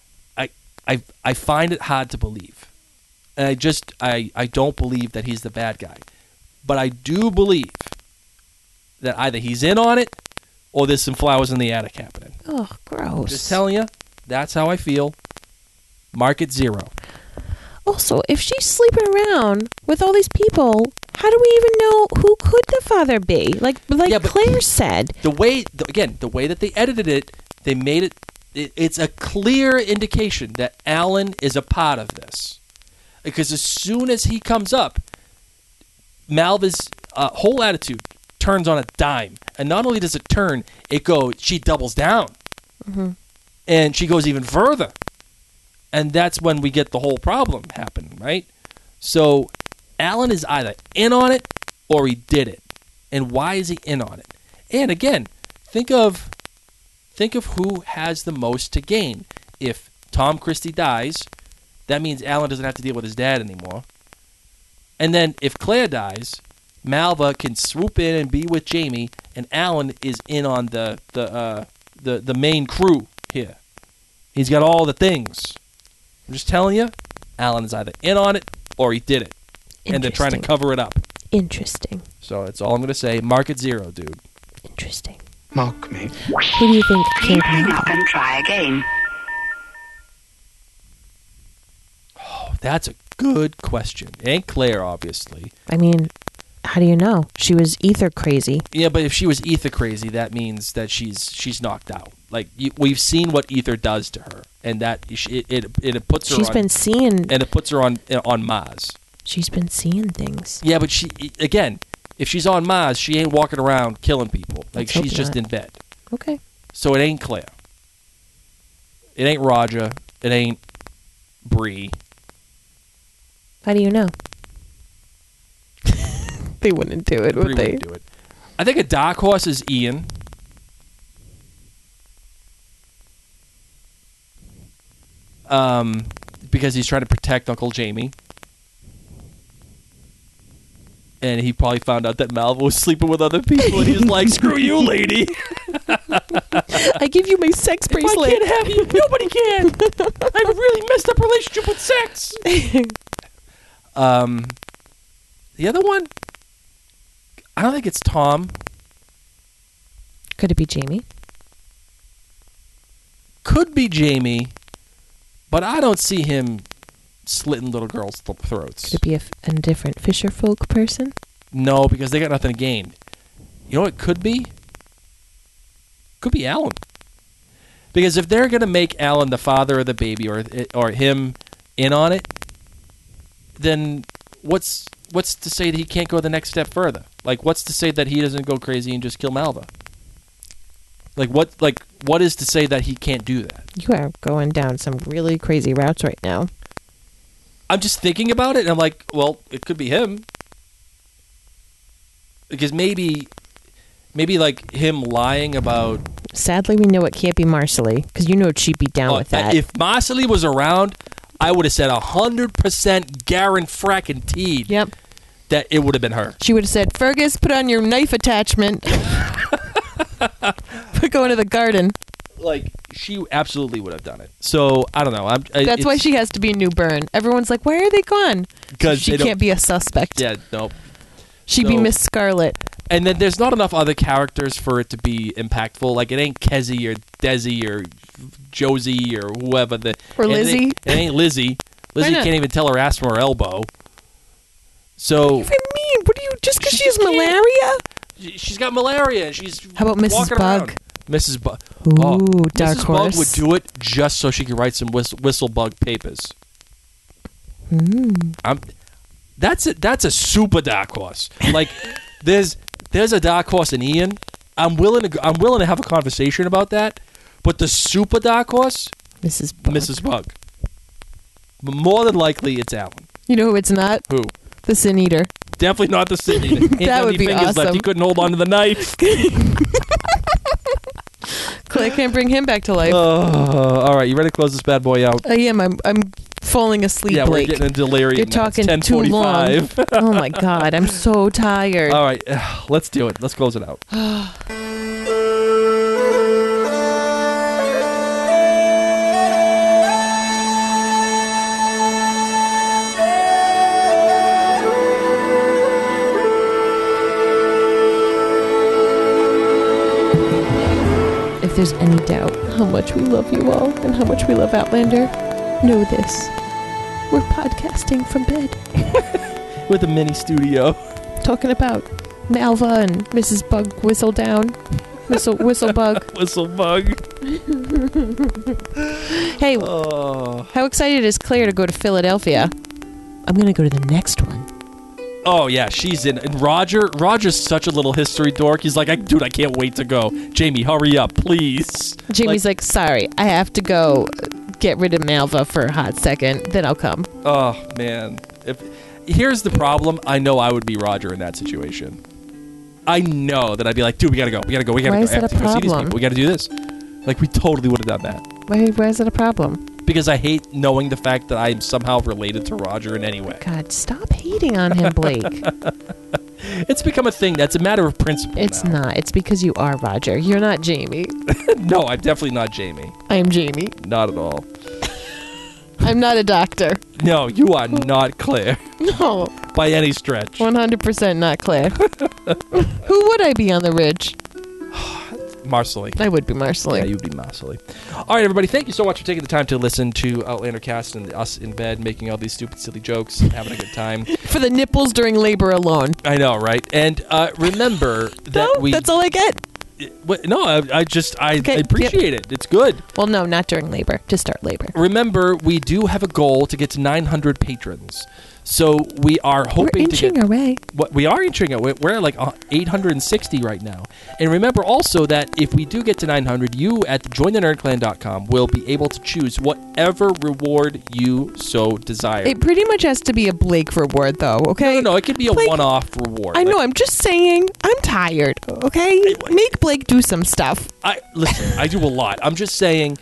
I find it hard to believe. And I don't believe that he's the bad guy. But I do believe that either he's in on it or there's some flowers in the attic happening. Oh, gross. Just telling you, that's how I feel. Mark it 0. Also, if she's sleeping around with all these people, how do we even know who could the father be? Like Yeah, but Claire said. The way that they edited it, they made it's a clear indication that Alan is a part of this. Because as soon as he comes up, Malva's whole attitude turns on a dime. And not only does it turn, she doubles down. Mm-hmm. And she goes even further. And that's when we get the whole problem happening, right? So Alan is either in on it or he did it. And why is he in on it? And again, think of who has the most to gain. If Tom Christie dies, that means Alan doesn't have to deal with his dad anymore. And then if Claire dies, Malva can swoop in and be with Jamie, and Alan is in on the main crew here. He's got all the things. I'm just telling you, Alan is either in on it or he did it. And they're trying to cover it up. Interesting. So that's all I'm going to say. Mark it 0, dude. Interesting. Mock me. Who do you think killed Hang Malva? up and try again. Oh, that's a good question. It ain't Claire, obviously. I mean, how do you know? She was ether crazy. Yeah, but if she was ether crazy, that means that she's knocked out. Like we've seen what ether does to her, and that it puts her. She's on, been seeing. and it puts her on Mars. She's been seeing things. Yeah, but if she's on Mars, she ain't walking around killing people. Like Let's hope she's just not. in bed. Okay. So it ain't Claire. It ain't Roger. It ain't Bree. How do you know? They wouldn't do it, Bree would they? wouldn't do it. I think a dark horse is Ian. Because he's trying to protect Uncle Jamie. And he probably found out that Malva was sleeping with other people, and he's like, "Screw you, lady! I give you my sex If I bracelet. can't have you, nobody can. I have a really messed up relationship with sex." The other one, I don't think it's Tom. Could it be Jamie? Could be Jamie, but I don't see him slitting little girls' throats. Could it be a different Fisher folk person? No, because they got nothing to gain. You know what it could be? Could be Alan. Because if they're going to make Alan the father of the baby or him in on it, then what's to say that he can't go the next step further? Like, what's to say that he doesn't go crazy and just kill Malva? What is to say that he can't do that? You are going down some really crazy routes right now. I'm just thinking about it, and I'm like, well, it could be him. Because maybe like him lying about... Sadly, we know it can't be Marcelly, because you know she'd be down with that. If Marcelly was around, I would have said 100% guaranteed Yep. that it would have been her. She would have said, Fergus, put on your knife attachment. We're going to the garden. Like, she absolutely would have done it. So, I don't know. That's why she has to be New Bern. Everyone's like, why are they gone? 'Cause she they don't- can't be a suspect. Yeah, nope. She'd be So- Miss Scarlet. And then there's not enough other characters for it to be impactful. Like, it ain't Kezzy or Desi or Josie or whoever. Or and Lizzie. It ain't Lizzie. Lizzie not? can't even tell her ass from her elbow. So... What do you mean? What do you... Just because She she has just can't. malaria? She's got malaria, and she's How about Mrs. walking Bug? around. Mrs. Bug. Ooh, dark Mrs. horse. Bug would do it just so she could write some whistle bug papers. That's a super dark horse. Like there's a dark horse in Ian. I'm willing to have a conversation about that. But the super dark horse, Mrs. Bug. Mrs. Bug. But more than likely, it's Alan. You know who it's not? Who? The Sin Eater. Definitely not the Sydney. That would be fingers left. awesome. He couldn't hold on to the knife. Claire can't bring him back to life. All right, you ready to close this bad boy out? I am. I'm falling asleep, Yeah, Blake. we're getting into delirium. You're now. It's talking too long. 10:45. Oh my God, I'm so tired. All right, let's do it. Let's close it out. If there's any doubt how much we love you all and how much we love Outlander, know this. We're podcasting from bed, With a mini studio. talking about Malva and Mrs. Bug Whistledown. Whistlebug. Whistle bug. Hey, Oh. how excited is Claire to go to Philadelphia? I'm going to go to the next one. Oh yeah, she's in. And Roger's such a little history dork. He's like, dude, I can't wait to go. Jamie, hurry up, please. Jamie's like, sorry, I have to go get rid of Malva for a hot second, then I'll come. Oh man, here's the problem. I know I would be Roger in that situation. I know that I'd be like, dude, we gotta go. Why go. is I have that a to go see these problem? people. We gotta do this. Like, we totally would have done that. Why is it a problem? Because I hate knowing the fact that I'm somehow related to Roger in any way. God, stop hating on him, Blake. It's become a thing. That's a matter of principle. It's now. not. It's because you are Roger. You're not Jamie. No, I'm definitely not Jamie. I am Jamie. Not at all. I'm not a doctor. No, you are not Claire No, by any stretch. 100% not Claire. Who would I be on the ridge? Marcelly. I would be Marcelly. Yeah, you'd be Marcelly. All right, everybody. Thank you so much for taking the time to listen to Outlander Cast and us in bed making all these stupid, silly jokes and having a good time. For the nipples during labor alone. I know, right? And remember that No, that's all I get. No, I Okay, appreciate it. It's good. Well, no, not during labor. To start labor. Remember, we do have a goal to get to 900 patrons. So we are hoping We're inching to get. our way. What we are inching it. We're at like 860 right now. And remember also that if we do get to 900, you at jointhenerdclan.com will be able to choose whatever reward you so desire. It pretty much has to be a Blake reward, though, okay? No, it could be a Blake, one-off reward. I know, Like, I'm just saying, I'm tired, okay? Make Blake do some stuff. Listen, I do a lot. I'm just saying.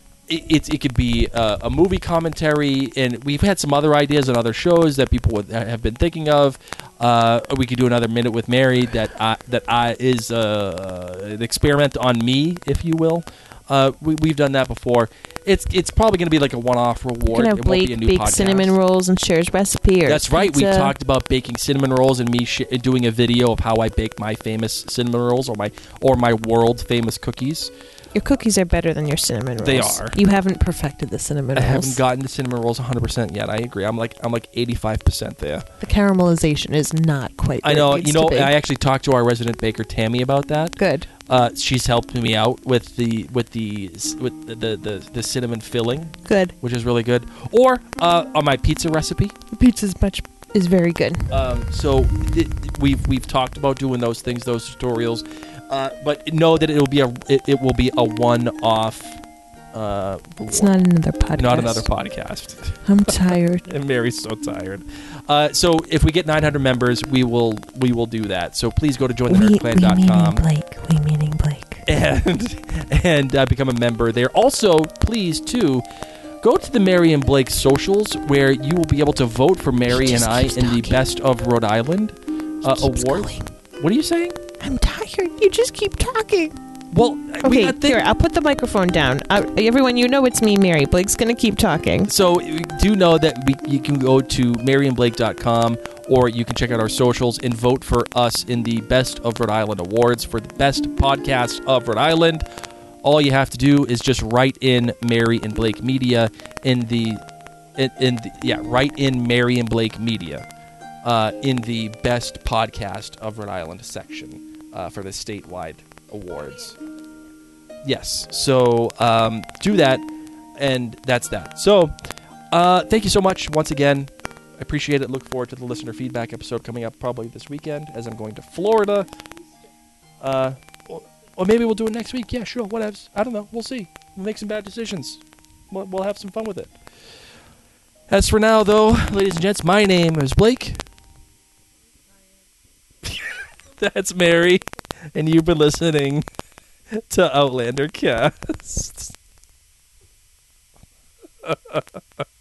It could be a movie commentary, and we've had some other ideas on other shows that people have been thinking of. We could do another Minute with Mary that is an experiment on me, if you will. We've done that before. It's probably going to be like a one-off You reward. can have It won't be a Blake new bake podcast. cinnamon rolls and shares recipe. Or That's right. We pizza. talked about baking cinnamon rolls and me doing a video of how I bake my famous cinnamon rolls or my world famous cookies. Your cookies are better than your cinnamon rolls. They are. You haven't perfected the cinnamon I rolls. haven't gotten to cinnamon rolls 100% yet. I agree. I'm like 85% there. The caramelization is not quite I where know. it needs You know, to be. I actually talked to our resident baker Tammy about that. Good. She's helped me out with the cinnamon filling, Good. which is really good. Or on my pizza recipe. The pizza is very good. So we've talked about doing those things, those tutorials. But know that it will be a one-off. It's not another podcast. Not another podcast. I'm tired. And Mary's so tired. So if we get 900 members, we will do that. So please go to jointhenerdclan.com. We meaning Blake. and become a member there. Also, please too, go to the Mary and Blake socials where you will be able to vote for Mary and I in the Best of Rhode Island award. What are you saying? I'm tired. You just keep talking. Well, Okay, here, I'll put the microphone down. Everyone, you know it's me, Mary. Blake's going to keep talking. So do know that you can go to maryandblake.com or you can check out our socials and vote for us in the Best of Rhode Island Awards for the best podcast of Rhode Island. All you have to do is just write in Mary and Blake Media write in Mary and Blake Media in the Best Podcast of Rhode Island section for the statewide awards. Yes, so do that, and that's that. So thank you so much once again. I appreciate it. Look forward to the listener feedback episode coming up probably this weekend as I'm going to Florida. Or maybe we'll do it next week. Yeah, sure, whatevs. I don't know. We'll see. We'll make some bad decisions. We'll have some fun with it. As for now, though, ladies and gents, my name is Blake. That's Mary. And you've been listening to Outlander Cast.